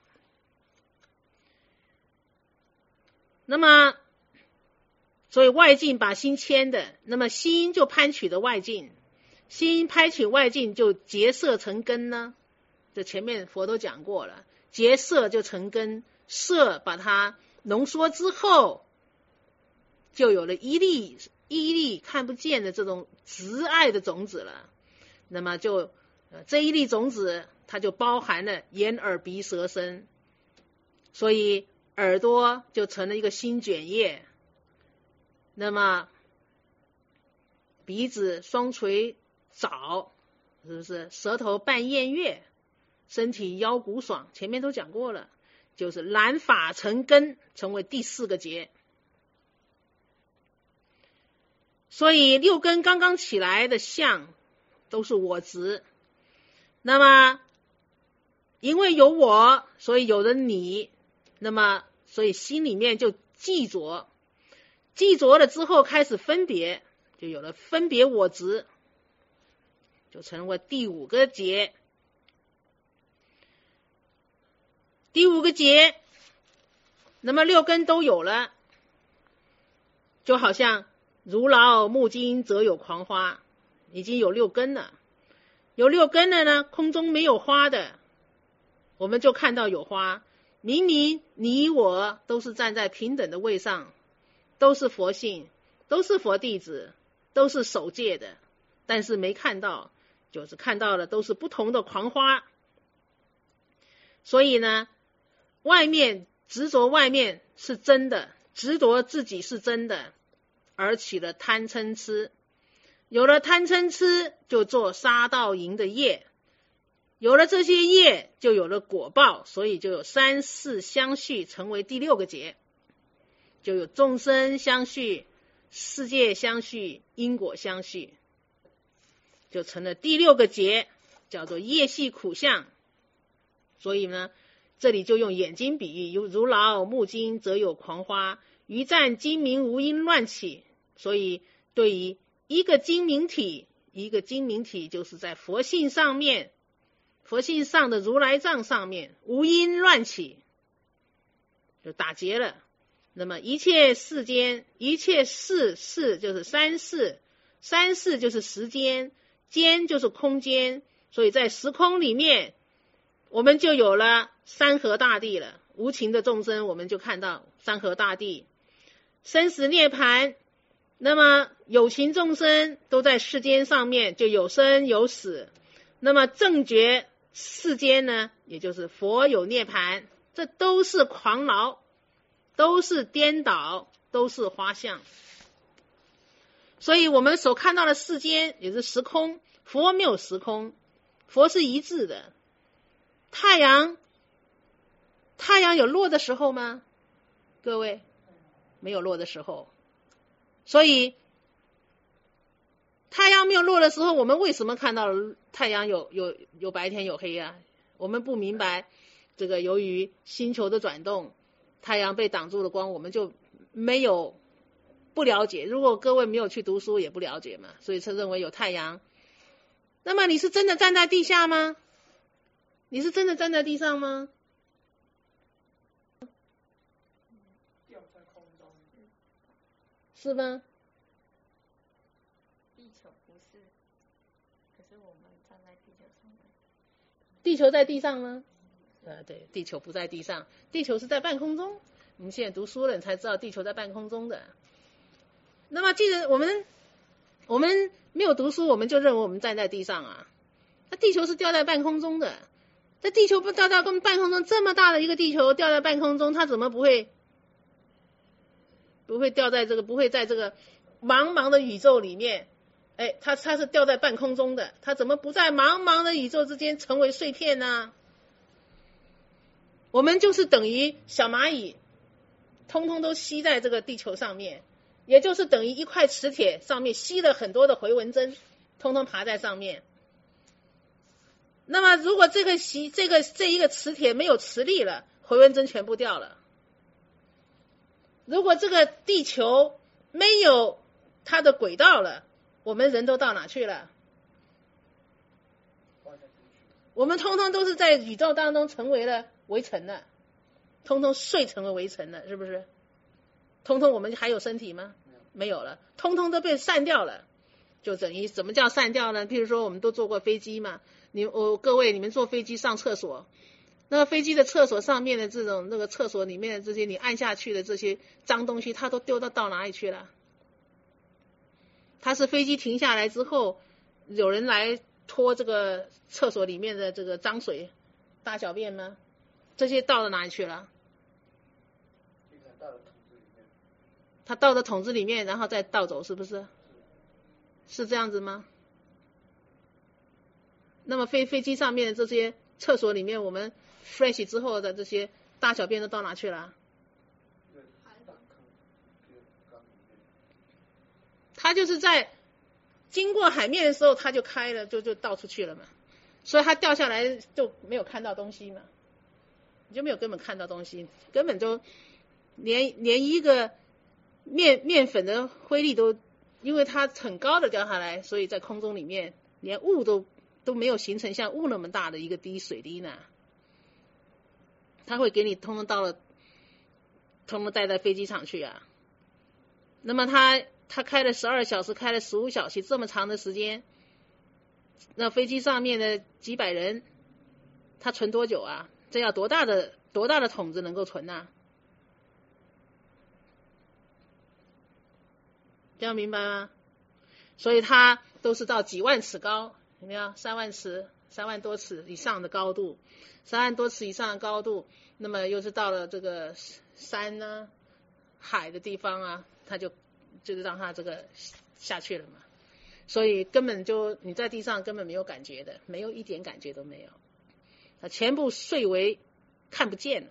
那么所以外境把心牵的，那么心就攀取的外境，心攀取外境就结色成根呢。这前面佛都讲过了，结色就成根，色把它浓缩之后，就有了一粒看不见的这种执爱的种子了。那么就这一粒种子，它就包含了眼耳鼻舌身，所以耳朵就成了一个心卷叶，那么鼻子双垂藻，是不是？舌头伴宴乐，身体腰骨爽，前面都讲过了，就是染法成根，成为第4个结。所以6根刚刚起来的相都是我执，那么因为有我，所以有了你，那么所以心里面就记着，记着了之后开始分别，就有了分别我执，就成为第5个结。第5个结，那么6根都有了，就好像如劳木金则有狂花，已经有6根了。有6根了呢，空中没有花的，我们就看到有花。明明你我都是站在平等的位上，都是佛性，都是佛弟子，都是守戒的，但是没看到，就是看到了都是不同的狂花。所以呢，外面执着外面是真的，执着自己是真的，而起了贪嗔痴。有了贪嗔痴，就做杀盗淫的业，有了这些业，就有了果报，所以就有3、4相续，成为第6个结，就有众生相续、世界相续、因果相续，就成了第6个结，叫做业系苦相。所以呢，这里就用眼睛比喻，如劳木金则有狂花，余占精明无因乱起。所以对于一个精明体，一个精明体就是在佛性上面，佛性上的如来藏上面无因乱起，就打结了。那么一切世间，一切事就是3世，3世就是时间，间就是空间，所以在时空里面我们就有了山河大地了。无情的众生，我们就看到山河大地，生死涅槃。那么有情众生都在世间上面，就有生有死。那么正觉世间呢，也就是佛有涅槃，这都是狂劳，都是颠倒，都是花相。所以我们所看到的世间也是时空，佛没有时空，佛是一致的。太阳有落的时候吗？各位，没有落的时候。所以太阳没有落的时候，我们为什么看到太阳有白天有黑啊？我们不明白，这个由于星球的转动，太阳被挡住了光，我们就不了解。如果各位没有去读书，也不了解嘛，所以称认为有太阳。那么你是真的站在地下吗？你是真的站在地上吗？是吗？ 地球不是，可是我们站在地球上面。 地球在地上吗？对，地球不在地上，地球是在半空中。我们现在读书了，你才知道地球在半空中的。那么既然我们没有读书，我们就认为我们站在地上啊。那地球是掉在半空中的，那地球不掉到半空中，这么大的一个地球掉在半空中，它怎么不会掉在这个，不会在这个茫茫的宇宙里面？它是掉在半空中的，它怎么不在茫茫的宇宙之间成为碎片呢？我们就是等于小蚂蚁，通通都吸在这个地球上面，也就是等于一块磁铁上面吸了很多的回纹针，通通爬在上面。 那么如果这一个磁铁没有磁力了，回纹针全部掉了。如果这个地球没有它的轨道了，我们人都到哪去了？我们通通都是在宇宙当中成为了微尘了，通通碎成了微尘了，是不是？通通我们还有身体吗？没有了，通通都被散掉了。就等于什么叫散掉呢？譬如说我们都坐过飞机嘛，各位你们坐飞机上厕所，那个飞机的厕所上面的这种那个厕所里面的这些你按下去的这些脏东西，它都丢到哪里去了？它是飞机停下来之后，有人来拖这个厕所里面的这个脏水、大小便吗？这些倒到哪里去了？它倒到桶子里面，然后再倒走，是不是？是这样子吗？那么飞机上面的这些厕所里面，我们 fresh 之后的这些大小便都到哪去了？它就是在经过海面的时候，它就开了，就倒出去了嘛。所以它掉下来就没有看到东西嘛，你就没有根本看到东西，根本就连一个面粉的灰粒都，因为它很高的掉下来，所以在空中里面连雾都没有形成像雾那么大的一个滴水滴呢。它会给你通通带到飞机场去啊。那么它开了12小时，开了15小时，这么长的时间，那飞机上面的几百人，它存多久啊？这要多大的桶子能够存啊？这样明白吗？所以它都是到几万尺高，有没有？3万多尺以上的高度，3万多尺以上的高度，那么又是到了这个山呢、海的地方啊，它就是让它这个下去了嘛。所以根本就你在地上根本没有感觉的，没有一点感觉都没有，它全部碎为看不见了。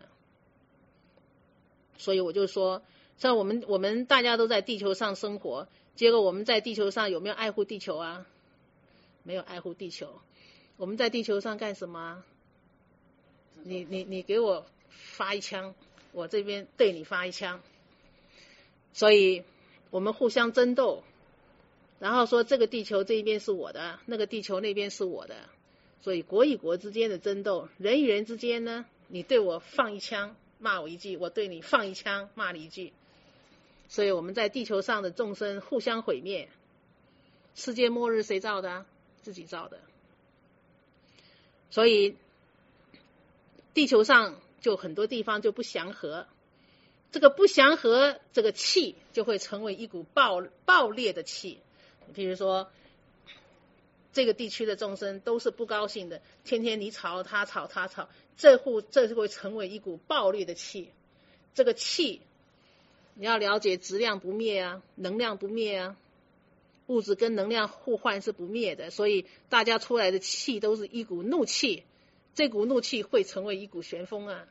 所以我就说，像我们大家都在地球上生活，结果我们在地球上有没有爱护地球啊？没有爱护地球。我们在地球上干什么啊？你给我发一枪，我这边对你发一枪。所以我们互相争斗，然后说这个地球这一边是我的，那个地球那边是我的，所以国与国之间的争斗，人与人之间呢，你对我放一枪骂我一句，我对你放一枪骂你一句，所以我们在地球上的众生互相毁灭。世界末日谁造的啊？自己造的。所以地球上就很多地方就不祥和，这个不祥和，这个气就会成为一股爆裂的气。比如说这个地区的众生都是不高兴的，天天你吵他吵他吵，这就会成为一股爆裂的气。这个气你要了解，质量不灭啊，能量不灭啊，物质跟能量互换是不灭的，所以大家出来的气都是一股怒气，这股怒气会成为一股旋风啊。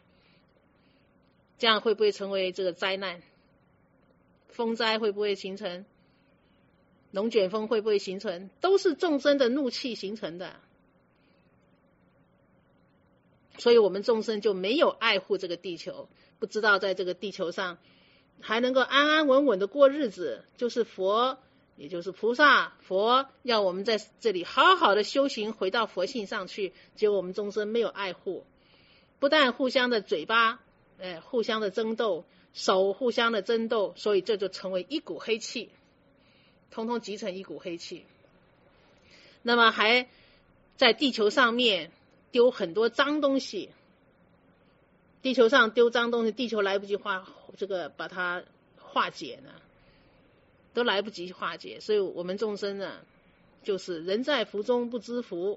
这样会不会成为这个灾难？风灾会不会形成？龙卷风会不会形成？都是众生的怒气形成的。所以我们众生就没有爱护这个地球，不知道在这个地球上还能够安安稳稳的过日子，就是佛，也就是菩萨，佛要我们在这里好好的修行，回到佛性上去，结果我们众生没有爱护，不但互相的嘴巴互相的争斗，手互相的争斗，所以这就成为一股黑气，通通集成一股黑气。那么还在地球上面丢很多脏东西，地球上丢脏东西，地球来不及把它化解呢，都来不及化解。所以我们众生呢，就是人在福中不知福。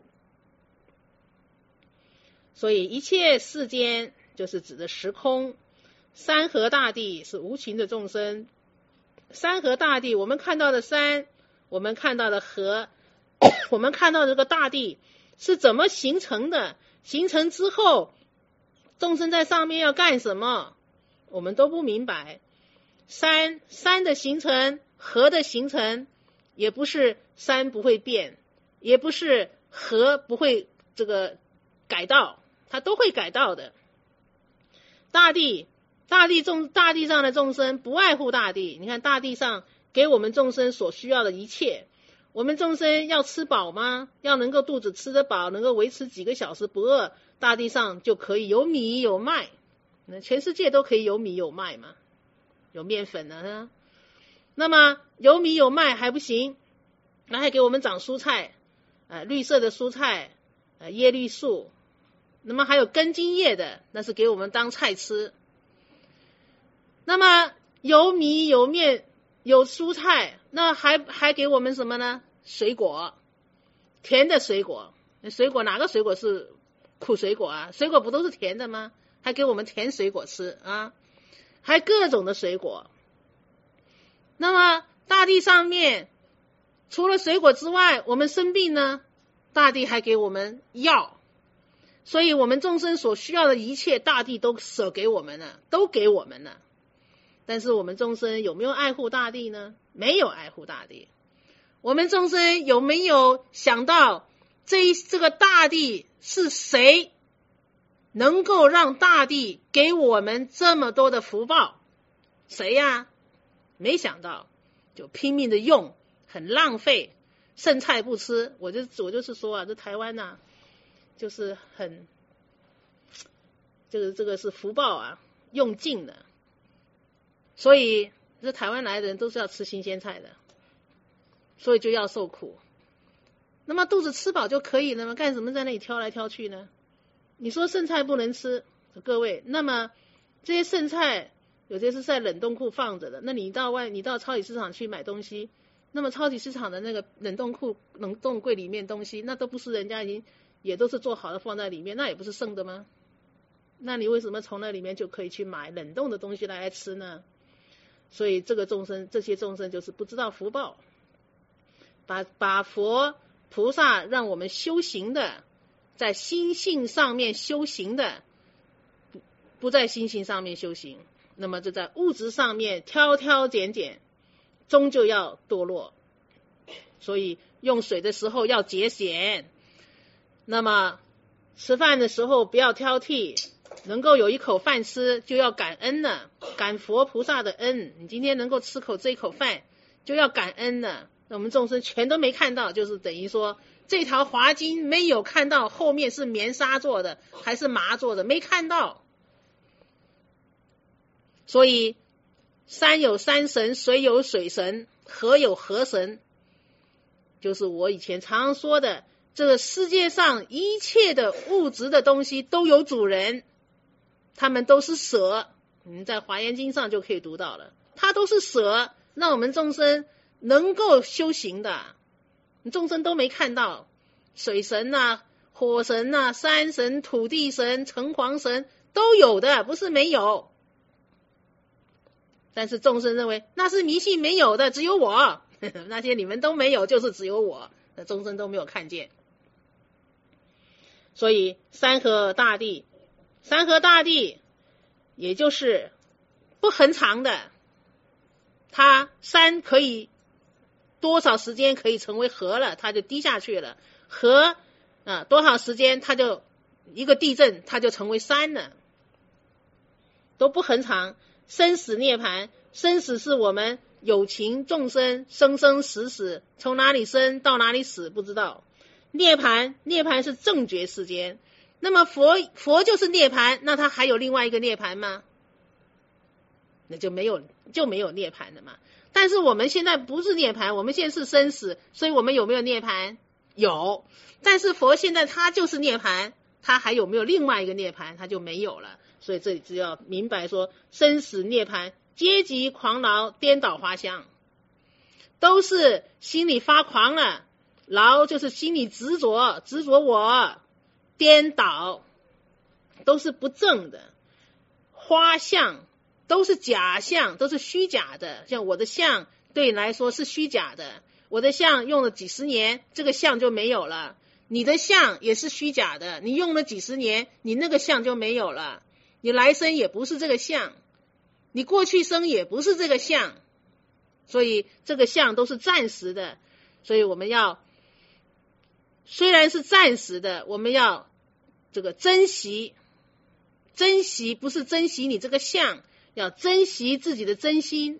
所以一切世间就是指的时空，山河大地是无情的众生。山河大地，我们看到的山，我们看到的河，我们看到这个大地是怎么形成的，形成之后众生在上面要干什么，我们都不明白。山的形成，河的形成，也不是山不会变，也不是河不会这个改道，他都会改道的。大地上的众生不爱护大地，你看大地上给我们众生所需要的一切，我们众生要吃饱吗？要能够肚子吃得饱，能够维持几个小时不饿，大地上就可以有米有麦，全世界都可以有米有麦嘛，有面粉呢。那么有米有麦还不行，那还给我们长蔬菜，绿色的蔬菜，叶绿素，那么还有根茎叶的，那是给我们当菜吃。那么有米有面有蔬菜，那还给我们什么呢？水果，甜的水果。水果哪个水果是苦水果啊？水果不都是甜的吗？还给我们甜水果吃啊，还各种的水果。那么大地上面除了水果之外，我们生病呢，大地还给我们药，所以我们众生所需要的一切，大地都舍给我们了，都给我们了。但是我们众生有没有爱护大地呢？没有爱护大地。我们众生有没有想到这个大地是谁能够让大地给我们这么多的福报？谁呀？没想到，就拼命的用，很浪费，剩菜不吃。我就是说啊，这台湾啊，就是很这个是福报啊，用尽了。所以这台湾来的人都是要吃新鲜菜的，所以就要受苦。那么肚子吃饱就可以了吗？干什么在那里挑来挑去呢？你说剩菜不能吃，各位，那么这些剩菜有些是在冷冻库放着的，那你到超级市场去买东西，那么超级市场的那个冷冻柜里面东西，那都不是人家也都是做好的放在里面，那也不是剩的吗？那你为什么从那里面就可以去买冷冻的东西来吃呢？所以这些众生就是不知道福报，把佛菩萨让我们修行的，在心性上面修行的，不在心性上面修行，那么就在物质上面挑挑拣拣，终究要堕落。所以用水的时候要节俭，那么吃饭的时候不要挑剔，能够有一口饭吃就要感恩了，感佛菩萨的恩。你今天能够吃这一口饭就要感恩了。那我们众生全都没看到，就是等于说这条华经没有看到后面是棉纱做的还是麻做的，没看到。所以山有山神，水有水神，河有河神，就是我以前常说的，这个世界上一切的物质的东西都有主人，他们都是蛇，你在华严经上就可以读到了，它都是蛇，让我们众生能够修行的，你众生都没看到，水神啊，火神啊，山神、土地神、城隍神都有的，不是没有。但是众生认为那是迷信没有的，只有我那些你们都没有，就是只有我，那众生都没有看见。所以山河大地也就是不恒常的，它山可以多少时间可以成为河了，它就低下去了，河多少时间它就一个地震它就成为山了，都不恒常。生死涅槃，生死是我们有情众生生生死死，从哪里生到哪里死不知道。涅槃是正觉世间。那么佛就是涅槃，那他还有另外一个涅槃吗？那就没有涅槃了嘛。但是我们现在不是涅槃，我们现在是生死，所以我们有没有涅槃？有。但是佛现在他就是涅槃，他还有没有另外一个涅槃？他就没有了。所以这里只要明白说，生死涅槃阶级狂劳颠倒花相，都是心里发狂了，劳就是心里执着我，颠倒都是不正的，花相都是假相，都是虚假的。像我的相对你来说是虚假的，我的相用了几十年，这个相就没有了。你的相也是虚假的，你用了几十年，你那个相就没有了。你来生也不是这个相，你过去生也不是这个相，所以这个相都是暂时的。所以我们要虽然是暂时的，我们要这个珍惜，珍惜不是珍惜你这个相，要珍惜自己的真心。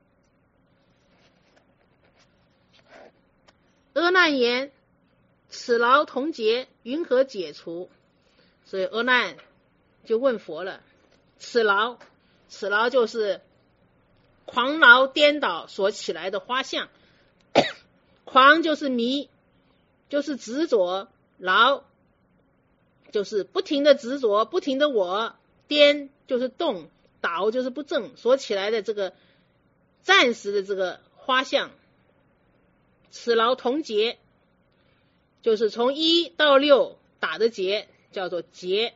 阿难言：此劳同解，云何解除？所以阿难就问佛了，此劳就是狂劳颠倒所起来的花相。狂就是迷，就是执着；劳就是不停的执着，不停的我；颠就是动，倒就是不正，所起来的这个暂时的这个花相。此劳同结，就是从1到6打的结，叫做结。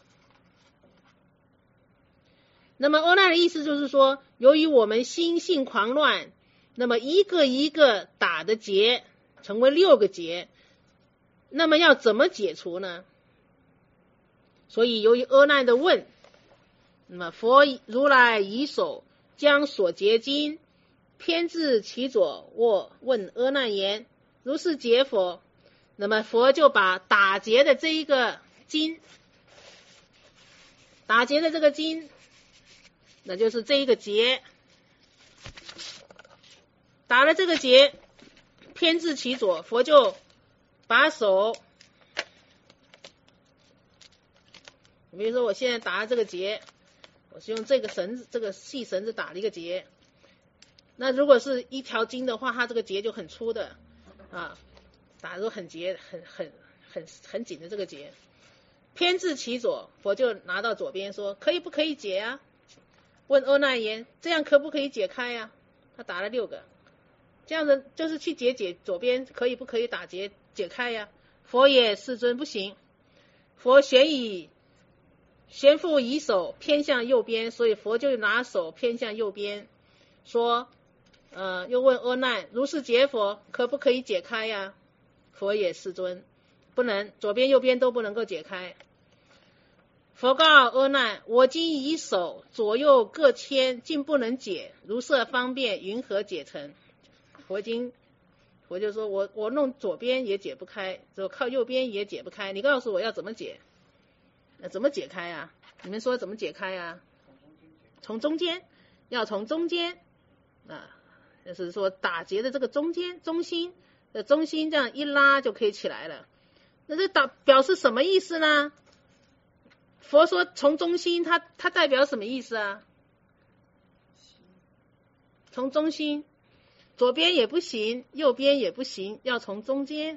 那么阿难的意思就是说，由于我们心性狂乱，那么一个一个打的结成为6个结，那么要怎么解除呢？所以由于阿难的问，那么佛如来以手将所结经偏至其左握，问阿难言：如是解否？那么佛就把打结的这一个经，打结的这个经，那就是这一个结，打了这个结偏至其左，佛就把手，比如说我现在打了这个结，我是用这个绳子，这个细绳子打了一个结。那如果是一条筋的话，它这个结就很粗的啊，打入很结很紧的这个结，偏至其左，佛就拿到左边说：可以不可以解啊？问阿难言：这样可不可以解开啊？他打了6个，这样的就是去解左边可以不可以打结解开呀？佛也世尊不行。佛旋复以手偏向右边，所以佛就拿手偏向右边，说又问阿难：如是解否？可不可以解开呀？佛也世尊不能，左边右边都不能够解开。佛告阿难：我今以手左右各牵，竟不能解，如设方便，云何解成？佛就说我弄左边也解不开，就靠右边也解不开，你告诉我要怎么解？怎么解开啊？你们说怎么解开啊？从中间，要从中间啊，就是说打结的这个中间中心的中心这样一拉就可以起来了。那这表示什么意思呢？佛说从中心，它代表什么意思啊？从中心，左边也不行，右边也不行，要从中间。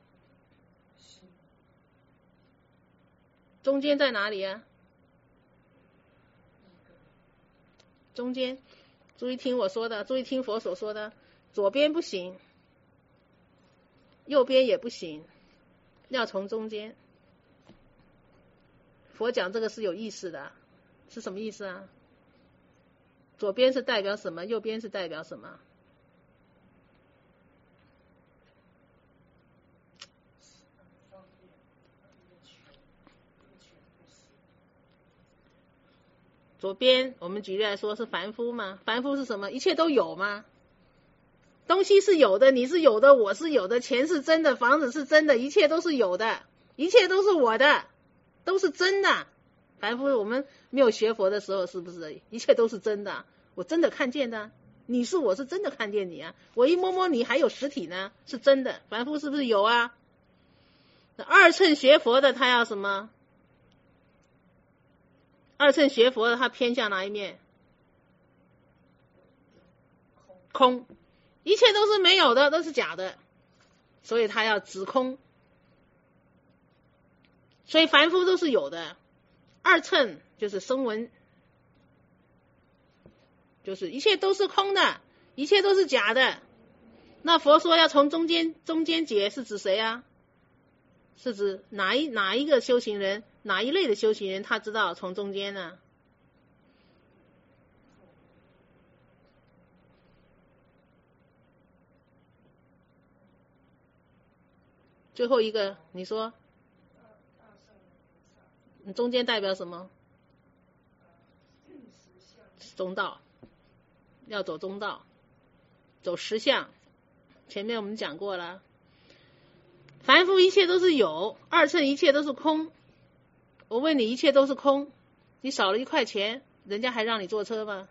中间在哪里啊？中间，注意听我说的，注意听佛所说的，左边不行，右边也不行，要从中间。佛讲这个是有意思的，是什么意思啊？左边是代表什么？右边是代表什么？左边我们举例来说是凡夫嘛，凡夫是什么？一切都有吗？东西是有的，你是有的，我是有的，钱是真的，房子是真的，一切都是有的，一切都是我的，都是真的。凡夫我们没有学佛的时候，是不是一切都是真的？我真的看见的，你是我是真的看见你啊，我一摸摸你还有实体呢，是真的。凡夫是不是有啊？那二乘学佛的他要什么？二乘学佛的他偏向哪一面？空，一切都是没有的，都是假的，所以他要止空。所以凡夫都是有的，二乘就是声闻，就是一切都是空的，一切都是假的。那佛说要从中间解，是指谁啊？是指哪一个修行人，哪一类的修行人他知道从中间呢？最后一个你说中间代表什么？中道，要走中道，走实相。前面我们讲过了， 凡夫一切都是有，二乘一切都是空。我问你，一切都是空，你少了1块钱，人家还让你坐车吗？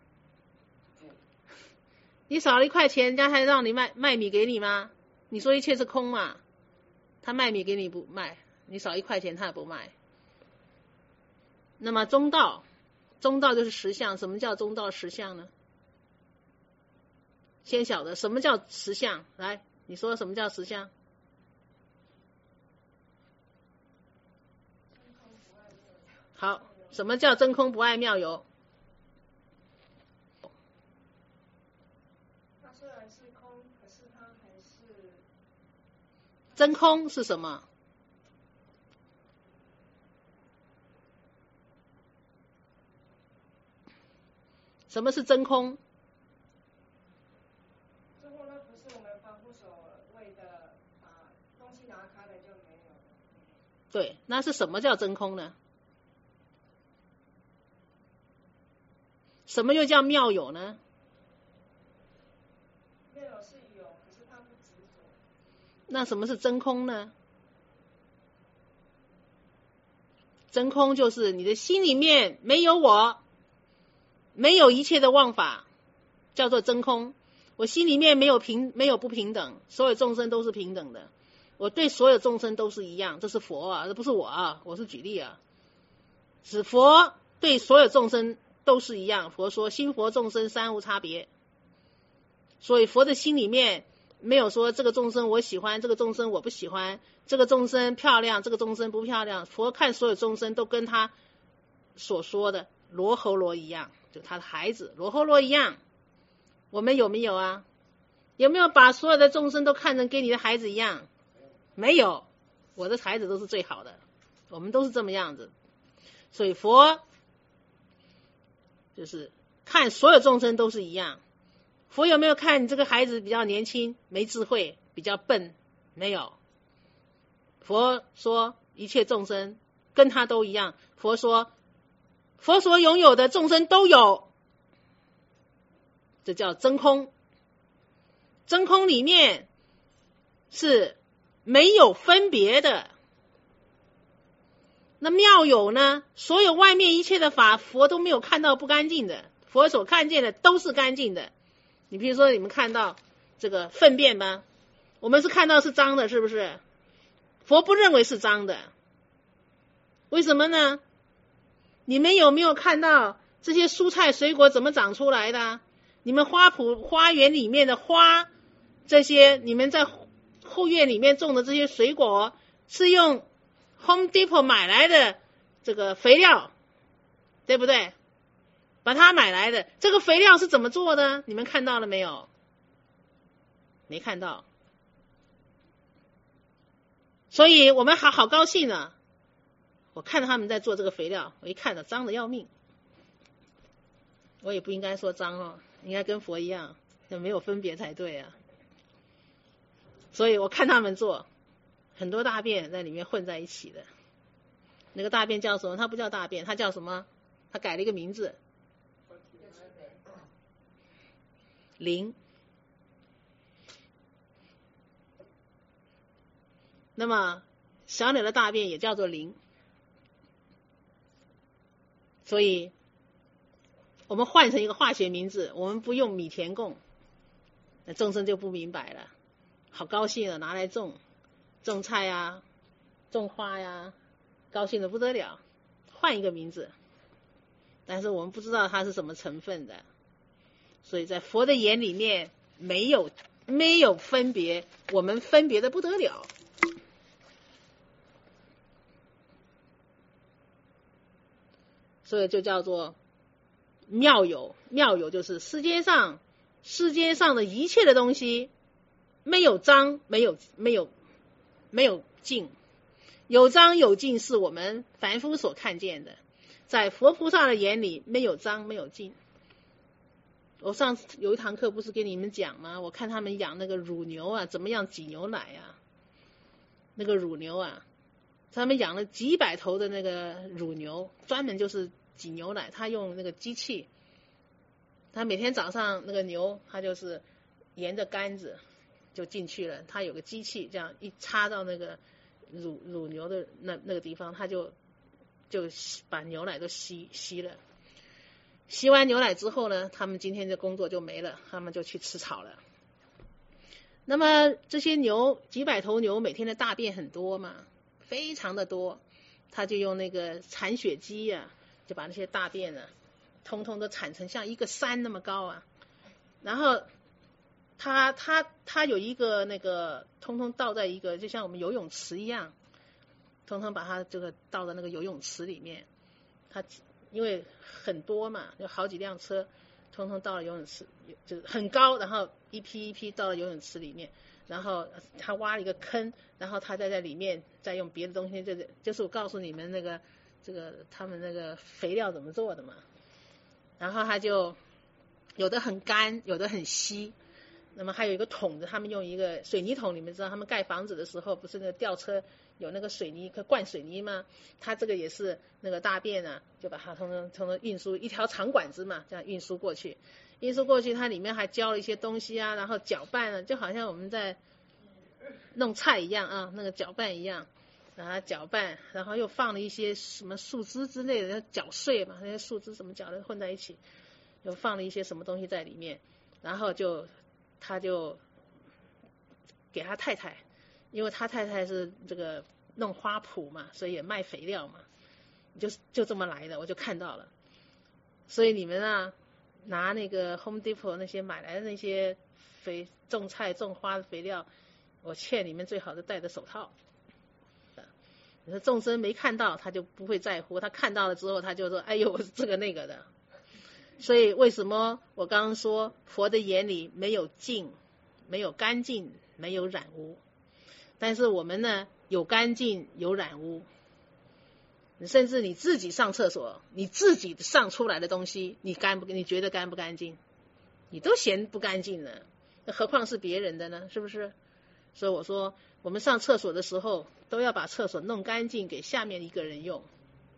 你少了1块钱，人家还让你卖米给你吗？你说一切是空嘛？他卖米给你不卖，你少1块钱他也不卖。那么中道就是实相。什么叫中道实相呢？先晓得什么叫实相，来，你说什么叫实相？好，什么叫真空不爱妙有？ 它虽然是空，可是它还是真空是什么？什么是真空？ 最后那不是我们凡夫所谓的把东西拿开了就没有了。 对，那是什么叫真空呢？什么又叫妙有呢？ 妙有是有，可是它不执着。 那什么是真空呢？真空就是你的心里面没有我，没有一切的妄法，叫做真空。我心里面没有不平等，所有众生都是平等的，我对所有众生都是一样，这是佛啊，这不是我啊，我是举例啊。是佛对所有众生都是一样，佛说心佛众生三无差别，所以佛的心里面没有说这个众生我喜欢，这个众生我不喜欢，这个众生漂亮，这个众生不漂亮。佛看所有众生都跟他所说的罗睺罗一样，就他的孩子罗睺罗一样。我们有没有啊？有没有把所有的众生都看成跟你的孩子一样？没有，我的孩子都是最好的，我们都是这么样子。所以佛就是看所有众生都是一样。佛有没有看你这个孩子比较年轻、没智慧、比较笨？没有。佛说一切众生跟他都一样。佛说佛所拥有的众生都有，这叫真空。真空里面是没有分别的。那妙有呢？所有外面一切的法，佛都没有看到不干净的，佛所看见的都是干净的。你比如说你们看到这个粪便吗？我们是看到是脏的，是不是？佛不认为是脏的。为什么呢？你们有没有看到这些蔬菜水果怎么长出来的？你们花园里面的花，这些你们在后院里面种的这些水果是用 Home Depot 买来的这个肥料，对不对？把它买来的这个肥料是怎么做的？你们看到了没有？没看到。所以我们好高兴啊！我看到他们在做这个肥料，我一看到脏的要命。我也不应该说脏哦，应该跟佛一样，没有分别才对啊。所以我看他们做，很多大便在里面混在一起的。那个大便叫什么？它不叫大便，它叫什么？它改了一个名字，灵。那么小鸟的大便也叫做灵。所以我们换成一个化学名字，我们不用米田共，那众生就不明白了。好高兴啊，拿来种菜啊，种花呀，高兴的不得了。换一个名字，但是我们不知道它是什么成分的。所以在佛的眼里面没有分别，我们分别的不得了。所以就叫做妙有。妙有就是世界上的一切的东西没有脏，没有净。有脏有净是我们凡夫所看见的，在佛菩萨的眼里没有脏没有净。我上次有一堂课不是跟你们讲吗？我看他们养那个乳牛啊，怎么样挤牛奶啊？那个乳牛啊，他们养了几百头的那个乳牛，专门就是挤牛奶。他用那个机器，他每天早上那个牛，他就是沿着杆子就进去了。他有个机器，这样一插到那个乳牛的那个地方，他就把牛奶都吸了。吸完牛奶之后呢，他们今天的工作就没了，他们就去吃草了。那么这些牛几百头牛每天的大便很多嘛，非常的多，他就用那个铲雪机啊，就把那些大便啊通通都铲成像一个山那么高啊。然后他有一个那个通通倒在一个就像我们游泳池一样，通通把它这个倒到那个游泳池里面。他因为很多嘛，有好几辆车通通到了游泳池，就是很高，然后一批一批到了游泳池里面，然后他挖了一个坑，然后他再在里面再用别的东西，就是我告诉你们那个他们那个肥料怎么做的嘛。然后他就有的很干，有的很稀。那么还有一个桶子，他们用一个水泥桶，你们知道他们盖房子的时候不是那个吊车有那个水泥可灌水泥吗？他这个也是那个大便啊，就把它通通运输一条长管子嘛，这样运输过去。它里面还浇了一些东西啊，然后搅拌了，就好像我们在弄菜一样啊，那个搅拌一样，然后搅拌，然后又放了一些什么树枝之类的搅碎嘛，那些树枝什么搅的混在一起，又放了一些什么东西在里面，然后他就给他太太，因为他太太是这个弄花圃嘛，所以也卖肥料嘛，就这么来的，我就看到了。所以你们啊，拿那个 Home Depot 那些买来的那些种菜种花的肥料，我劝你们最好是戴着手套。你说众生没看到，他就不会在乎；他看到了之后，他就说：“哎呦，我是这个那个的。”所以为什么我刚刚说佛的眼里没有净，没有干净，没有染污？但是我们呢，有干净，有染污。甚至你自己上厕所，你自己上出来的东西，你觉得干不干净？你都嫌不干净了，那何况是别人的呢？是不是？所以我说，我们上厕所的时候，都要把厕所弄干净，给下面一个人用。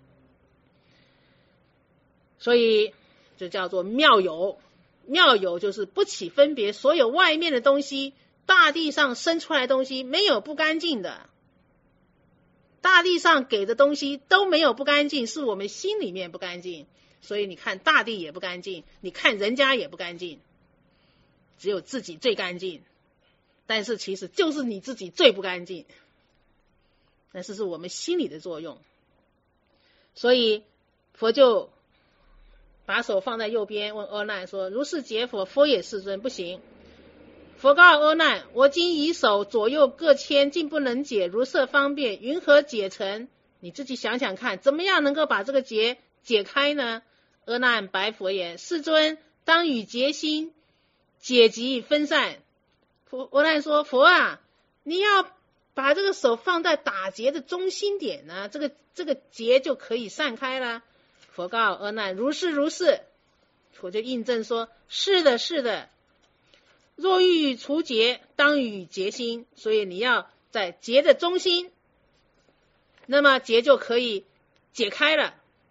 所以就叫做妙有。妙有就是不起分别，所有外面的东西，大地上生出来的东西没有不干净的，大地上给的东西都没有不干净，是我们心里面不干净。所以你看大地也不干净，你看人家也不干净，只有自己最干净。但是其实就是你自己最不干净，但是是我们心里的作用。所以佛就把手放在右边，问阿难说：“如是解佛，佛也世尊，不行。”佛告阿难：“我今以手左右各牵，竟不能解，如设方便，云何解成？”你自己想想看，怎么样能够把这个结解开呢？阿难白佛言：“世尊，当与结心，解即分散。”阿难说：“佛啊，你要把这个手放在打结的中心点呢，这个结就可以散开了。”佛告阿难：“如是如是。”佛就印证说：“是的，是的。若欲除结，当与结心。”所以你要在结的中心，那么结就可以解开了。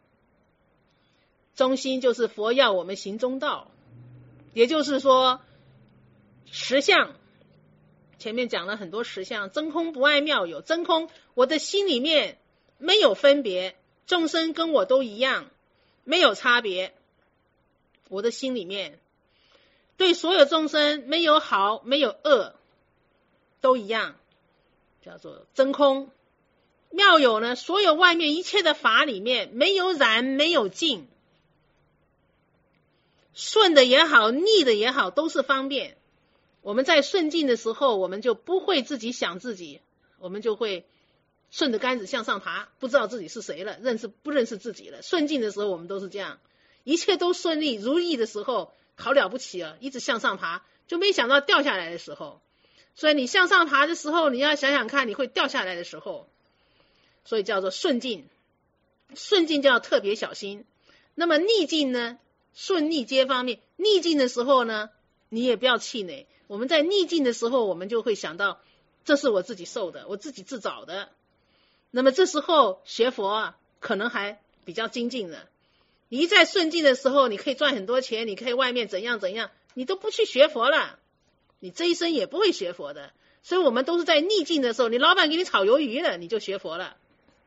中心就是佛要我们行中道，也就是说实相。前面讲了很多实相，真空不爱妙有。真空，我的心里面没有分别，众生跟我都一样，没有差别。我的心里面对所有众生没有好没有恶，都一样，叫做真空。妙有呢，所有外面一切的法里面没有染没有净，顺的也好逆的也好，都是方便。我们在顺境的时候，我们就不会自己想自己，我们就会顺着杆子向上爬，不知道自己是谁了，不认识自己了。顺境的时候我们都是这样，一切都顺利如意的时候，好了不起啊，一直向上爬，就没想到掉下来的时候。所以你向上爬的时候，你要想想看你会掉下来的时候，所以叫做顺境。顺境就要特别小心。那么逆境呢，顺逆皆方面，逆境的时候呢，你也不要气馁。我们在逆境的时候，我们就会想到这是我自己受的，我自己自找的。那么这时候学佛啊，可能还比较精进了。你一在顺境的时候，你可以赚很多钱，你可以外面怎样怎样，你都不去学佛了，你这一生也不会学佛的。 所以我们都是在逆境的时候，你老板给你炒鱿鱼了，你就学佛了，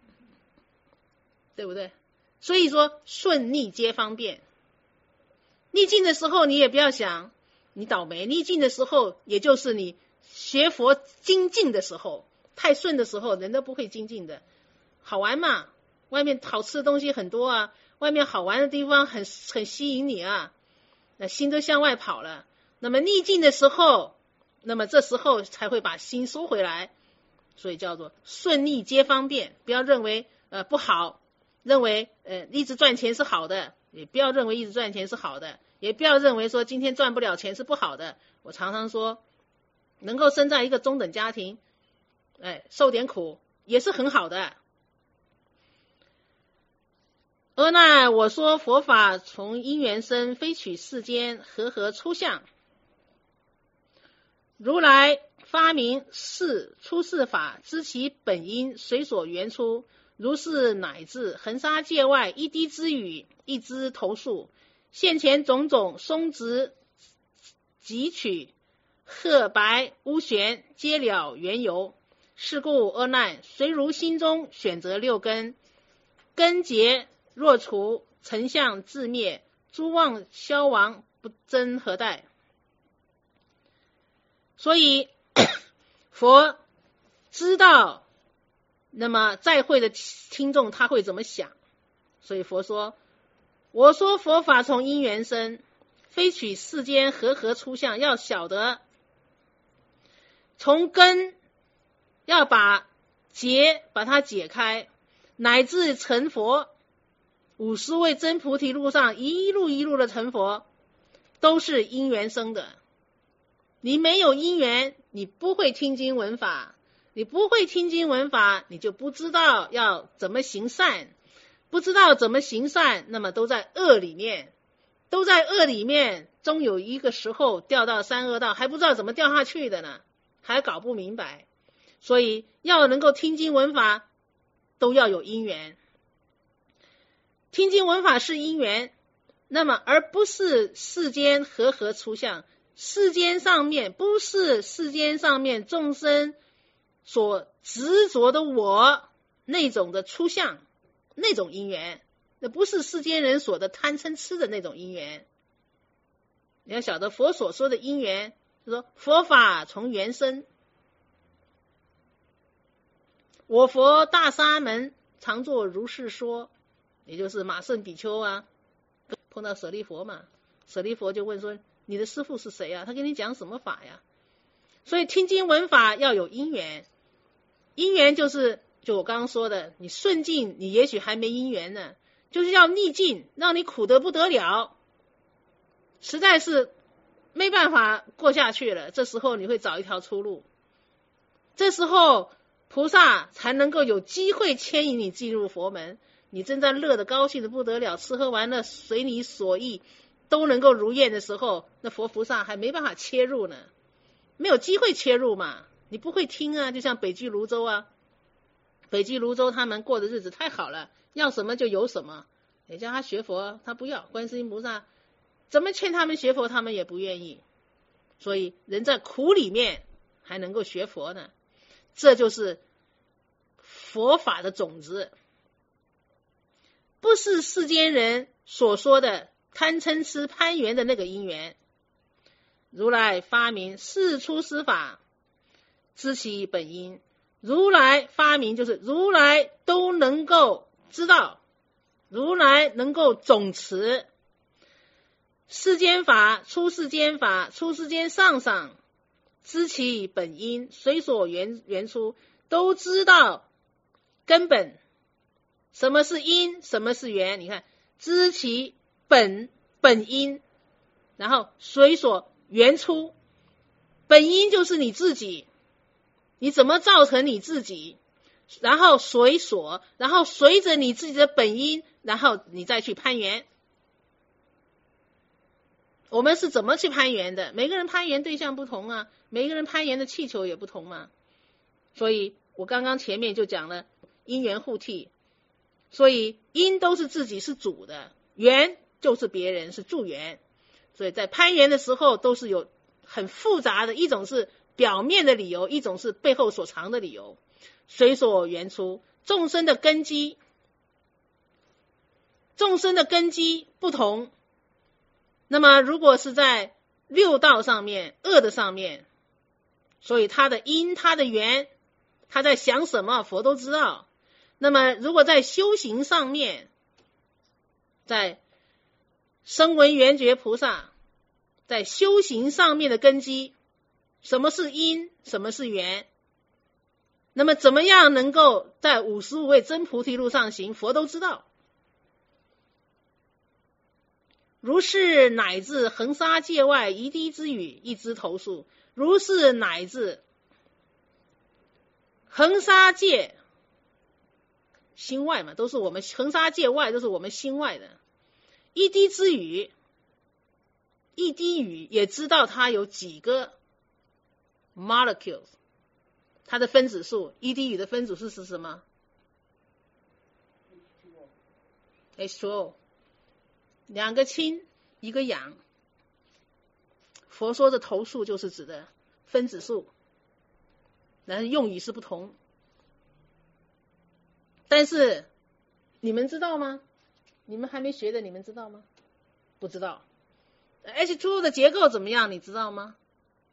对不对？所以说顺逆皆方便。逆境的时候你也不要想你倒霉，逆境的时候也就是你学佛精进的时候。太顺的时候人都不会精进的。好玩嘛，外面好吃的东西很多啊，外面好玩的地方很吸引你啊，那心都向外跑了。那么逆境的时候，那么这时候才会把心收回来，所以叫做顺逆皆方便。不要认为不好，认为一直赚钱是好的，也不要认为一直赚钱是好的，也不要认为说今天赚不了钱是不好的。我常常说，能够生在一个中等家庭，受点苦也是很好的。阿难，我说佛法从因缘生，非取世间和出相。如来发明是出世法，知其本因，随所缘出，如是乃至恒沙界外，一滴之雨，一枝头树，现前种种松植汲取，褐白乌玄，皆了缘由。是故阿难，随如心中选择六根，根结若除，尘相自灭，诸妄消亡，不争何待。所以佛知道那么在会的听众他会怎么想，所以佛说，我说佛法从因缘生，非取世间和出相。要晓得从根要把结把它解开，乃至成佛，50位真菩提路上一路一路的成佛，都是因缘生的。你没有因缘，你不会听经闻法，你不会听经闻法，你就不知道要怎么行善，不知道怎么行善，那么都在恶里面，终有一个时候掉到三恶道，还不知道怎么掉下去的呢，还搞不明白。所以要能够听经闻法，都要有因缘。听经闻法是因缘，那么而不是世间和出相。世间上面不是世间上面众生所执着的我那种的出相，那种因缘，那不是世间人所的贪嗔痴的那种因缘。你要晓得佛所说的因缘，就说佛法从缘生。我佛大沙门常作如是说，也就是马胜比丘啊，碰到舍利佛嘛，舍利佛就问说，你的师父是谁啊？他跟你讲什么法呀？所以听经闻法要有因缘，因缘就我刚刚说的，你顺境你也许还没因缘呢，就是要逆境，让你苦得不得了，实在是没办法过下去了，这时候你会找一条出路，这时候菩萨才能够有机会牵引你进入佛门。你正在乐得高兴得不得了，吃喝玩乐随你所意都能够如愿的时候，那佛菩萨还没办法切入呢，没有机会切入嘛，你不会听啊。就像北俱泸州啊，北俱泸州他们过的日子太好了，要什么就有什么，也叫他学佛他不要，观世音菩萨怎么劝他们学佛他们也不愿意。所以人在苦里面还能够学佛呢，这就是佛法的种子，不是世间人所说的贪嗔痴攀缘的那个因缘。如来发明是出世法，知其本因。如来发明就是如来都能够知道，如来能够总持世间法、出世间法、出世间上，知其本因，随所缘出，都知道根本，什么是因，什么是缘。你看，知其本因，然后随所缘出。本因就是你自己，你怎么造成你自己，然后随所，然后随着你自己的本因，然后你再去攀缘。我们是怎么去攀缘的？每个人攀缘对象不同啊，每个人攀缘的气球也不同嘛。所以我刚刚前面就讲了因缘互替，所以因都是自己是主的，缘就是别人是助缘。所以在攀缘的时候都是有很复杂的，一种是表面的理由，一种是背后所藏的理由，随所缘出。众生的根基不同，那么如果是在六道上面、恶的上面，所以他的因、他的缘，他在想什么，佛都知道。那么如果在修行上面，在声闻缘觉菩萨在修行上面的根基，什么是因，什么是缘，那么怎么样能够在55位真菩提路上行，佛都知道。如是乃至恒沙界外一滴之语，一枝头树。如是乃至恒沙界心外嘛，都是我们恒沙界外，都是我们心外的。一滴之语，一滴语也知道它有几个 molecules， 它的分子数，一滴语的分子数是什么？ H2O， 两个氢一个氧。佛说的头数就是指的分子数，但是用语是不同。但是你们知道吗？你们还没学的，你们知道吗？不知道。H2O 的结构怎么样？你知道吗？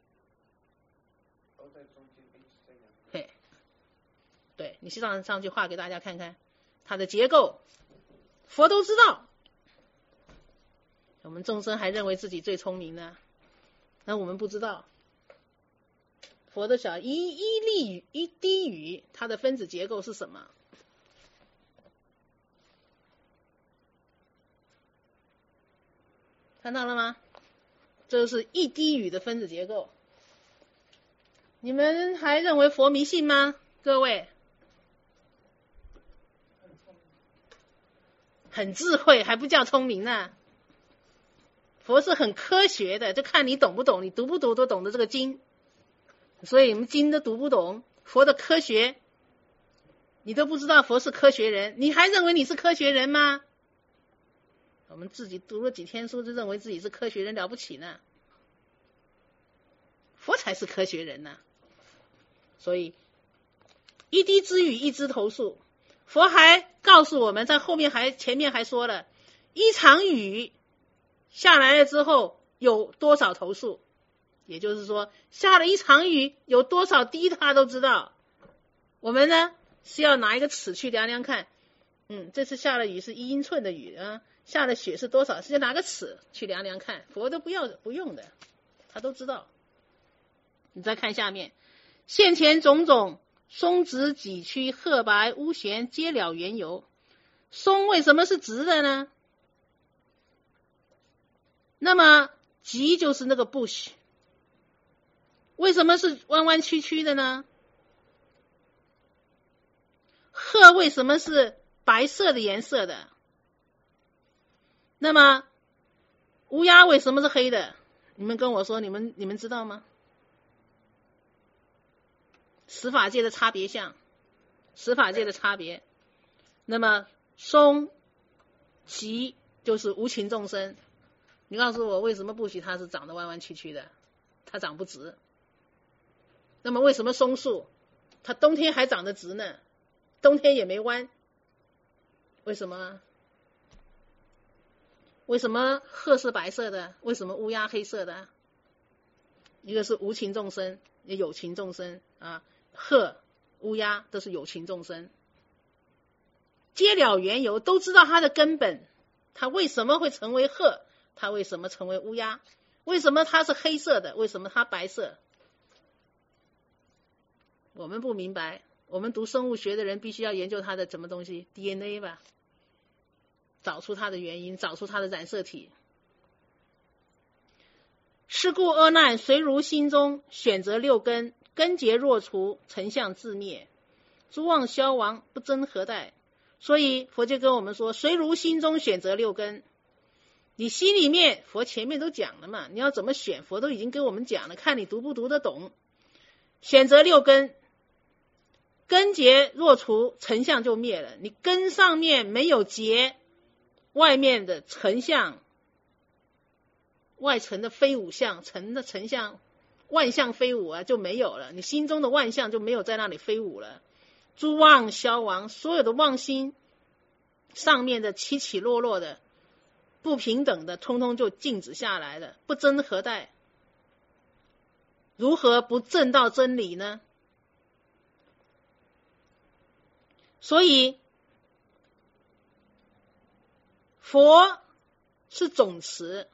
嘿，对，你上去画给大家看看它的结构，佛都知道。我们众生还认为自己最聪明呢，那我们不知道。佛的小一滴语，它的分子结构是什么？看到了吗？这是一滴语的分子结构。你们还认为佛迷信吗？各位，很智慧还不叫聪明呢。佛是很科学的，就看你懂不懂，你读不读都懂得这个经。所以我们经都读不懂，佛的科学你都不知道，佛是科学人，你还认为你是科学人吗？我们自己读了几天书就认为自己是科学人，了不起呢。佛才是科学人呢。所以一滴之语，一枝头树。佛还告诉我们，在后面前面还说了，一场雨下来了之后有多少头树，也就是说下了一场雨有多少滴他都知道。我们呢是要拿一个尺去量量看，这次下了雨是1英寸的雨啊，下了雪是多少，是要拿个尺去量量看，佛都不用的，他都知道。你再看下面，现前种种松直脊曲褐白乌旋皆了缘由。松为什么是直的呢？那么脊就是那个 bush， 为什么是弯弯曲曲的呢？褐为什么是白色的颜色的？那么乌鸦为什么是黑的？你们跟我说，你们知道吗？十法界的差别相，十法界的差别。那么松极就是无情众生。你告诉我，为什么不许它是长得弯弯曲曲的？它长不直。那么为什么松树它冬天还长得直呢？冬天也没弯，为什么？为什么鹤是白色的？为什么乌鸦黑色的？一个是无情众生，也有情众生啊。鹤、乌鸦都是有情众生，皆了缘由，都知道它的根本，它为什么会成为鹤，它为什么成为乌鸦，为什么它是黑色的，为什么它白色。我们不明白，我们读生物学的人必须要研究它的什么东西 DNA 吧，找出它的原因，找出它的染色体。是故恶难随如心中，选择六根，根结若除，尘相自灭，诸妄消亡，不争何待。所以佛就跟我们说，随如心中选择六根。你心里面，佛前面都讲了嘛，你要怎么选，佛都已经跟我们讲了，看你读不读得懂。选择六根，根结若除，尘相就灭了。你根上面没有结，外面的尘相，外尘的非五相，尘的尘相万象飞舞啊就没有了，你心中的万象就没有在那里飞舞了。诸妄消亡，所有的妄心上面的起起落落的不平等的，通通就静止下来了。不争何待？如何不证到真理呢？所以佛是总持，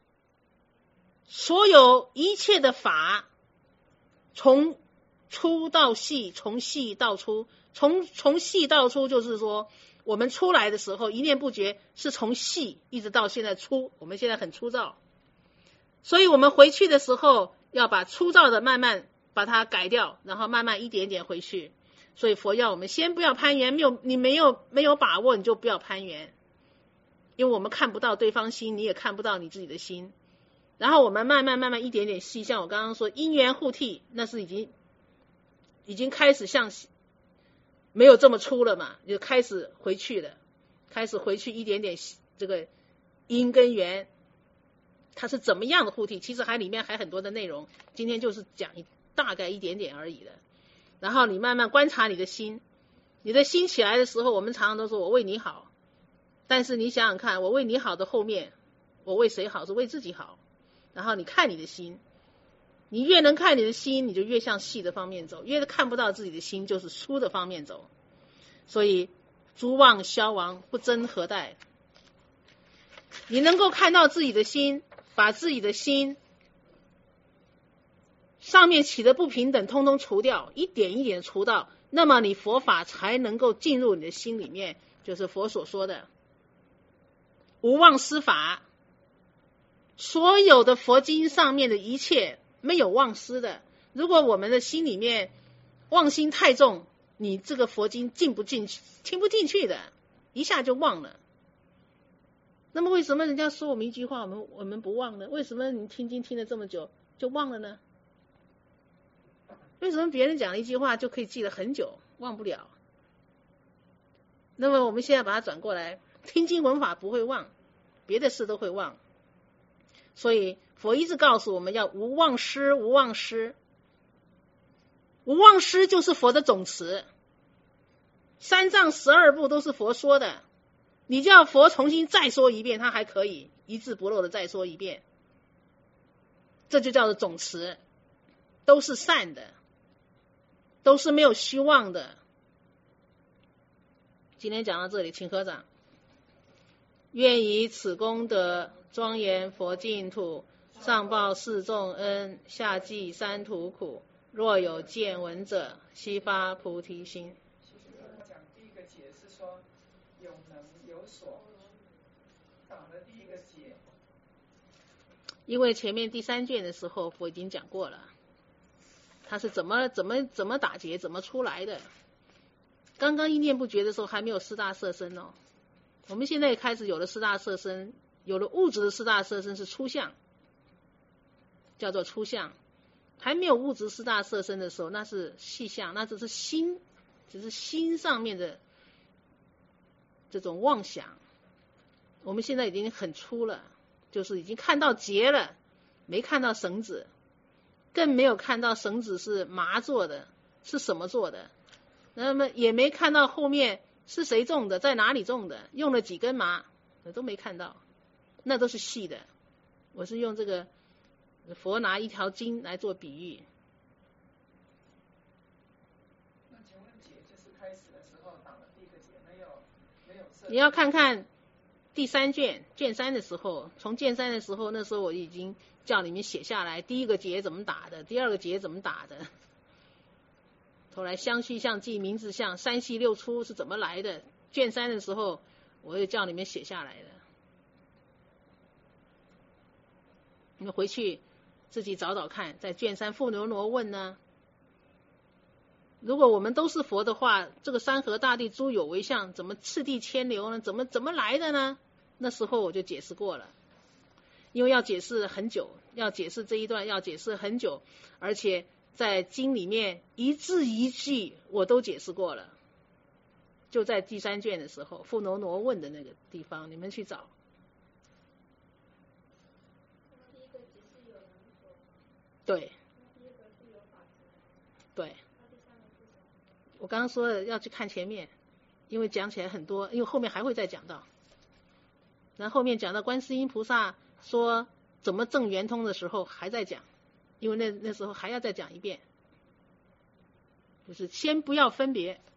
所有一切的法从粗到细，从细到粗，从细到粗，就是说我们出来的时候一念不觉是从细一直到现在粗，我们现在很粗糙，所以我们回去的时候要把粗糙的慢慢把它改掉，然后慢慢一点点回去。所以佛要我们先不要攀缘，你没有把握你就不要攀缘，因为我们看不到对方心，你也看不到你自己的心。然后我们慢慢一点点细，像我刚刚说因缘互替，那是已经开始像没有这么粗了嘛，就开始回去了，开始回去一点点这个因跟缘它是怎么样的互替，其实里面还很多的内容，今天就是讲大概一点点而已的。然后你慢慢观察你的心，你的心起来的时候，我们常常都说我为你好，但是你想想看，我为你好的后面，我为谁好？是为自己好。然后你看你的心，你越能看你的心，你就越向细的方面走，越看不到自己的心，就是粗的方面走。所以诸妄消亡，不争何待？你能够看到自己的心，把自己的心上面起的不平等通通除掉，一点一点除到，那么你佛法才能够进入你的心里面，就是佛所说的无妄施法。所有的佛经上面的一切没有妄施的，如果我们的心里面妄心太重，你这个佛经进不进去，听不进去的，一下就忘了。那么为什么人家说我们一句话我们不忘呢？为什么你听经听了这么久就忘了呢？为什么别人讲了一句话就可以记得很久，忘不了？那么我们现在把它转过来，听经闻法不会忘，别的事都会忘。所以佛一直告诉我们要无妄施，无妄施。无妄施就是佛的总持，三藏12部都是佛说的，你叫佛重新再说一遍，他还可以一字不漏的再说一遍，这就叫做总持，都是善的，都是没有虚妄的。今天讲到这里，请合掌。愿以此功德庄严佛净土，上报四重恩，下济三途苦。若有见闻者，悉发菩提心。 讲第一个解是说有能有所，打了第一个结。 因为前面第3卷的时候佛已经讲过了，他是怎么打结，怎么出来的。刚刚一念不觉的时候还没有四大色身哦，我们现在也开始有了四大色身，有了物质的四大色身是初相，叫做初相。还没有物质四大色身的时候，那是细相，那只是心，只是心上面的这种妄想。我们现在已经很粗了，就是已经看到结了，没看到绳子，更没有看到绳子是麻做的，是什么做的，那么也没看到后面是谁种的，在哪里种的，用了几根麻，都没看到，那都是细的。我是用这个佛拿一条筋来做比喻。 那请问解就是开始的时候打了第一个结，没有设。 你要看看第3卷卷3的时候，从卷3的时候，那时候我已经叫你们写下来，第一个结怎么打的，第二个结怎么打的，后来相续相记名字相三系六出是怎么来的，卷3的时候我也叫你们写下来的，你们回去自己找找看，在卷3富牛罗问呢。如果我们都是佛的话，这个山河大地诸有为相怎么次第牵流呢？怎么来的呢？那时候我就解释过了，因为要解释很久，要解释这一段要解释很久，而且在经里面一字一句我都解释过了，就在第3卷的时候富牛罗问的那个地方，你们去找。对， 我刚刚说了要去看前面，因为讲起来很多，因为后面还会再讲到。然后后面讲到观世音菩萨说怎么证圆通的时候还在讲，因为那时候还要再讲一遍，就是先不要分别，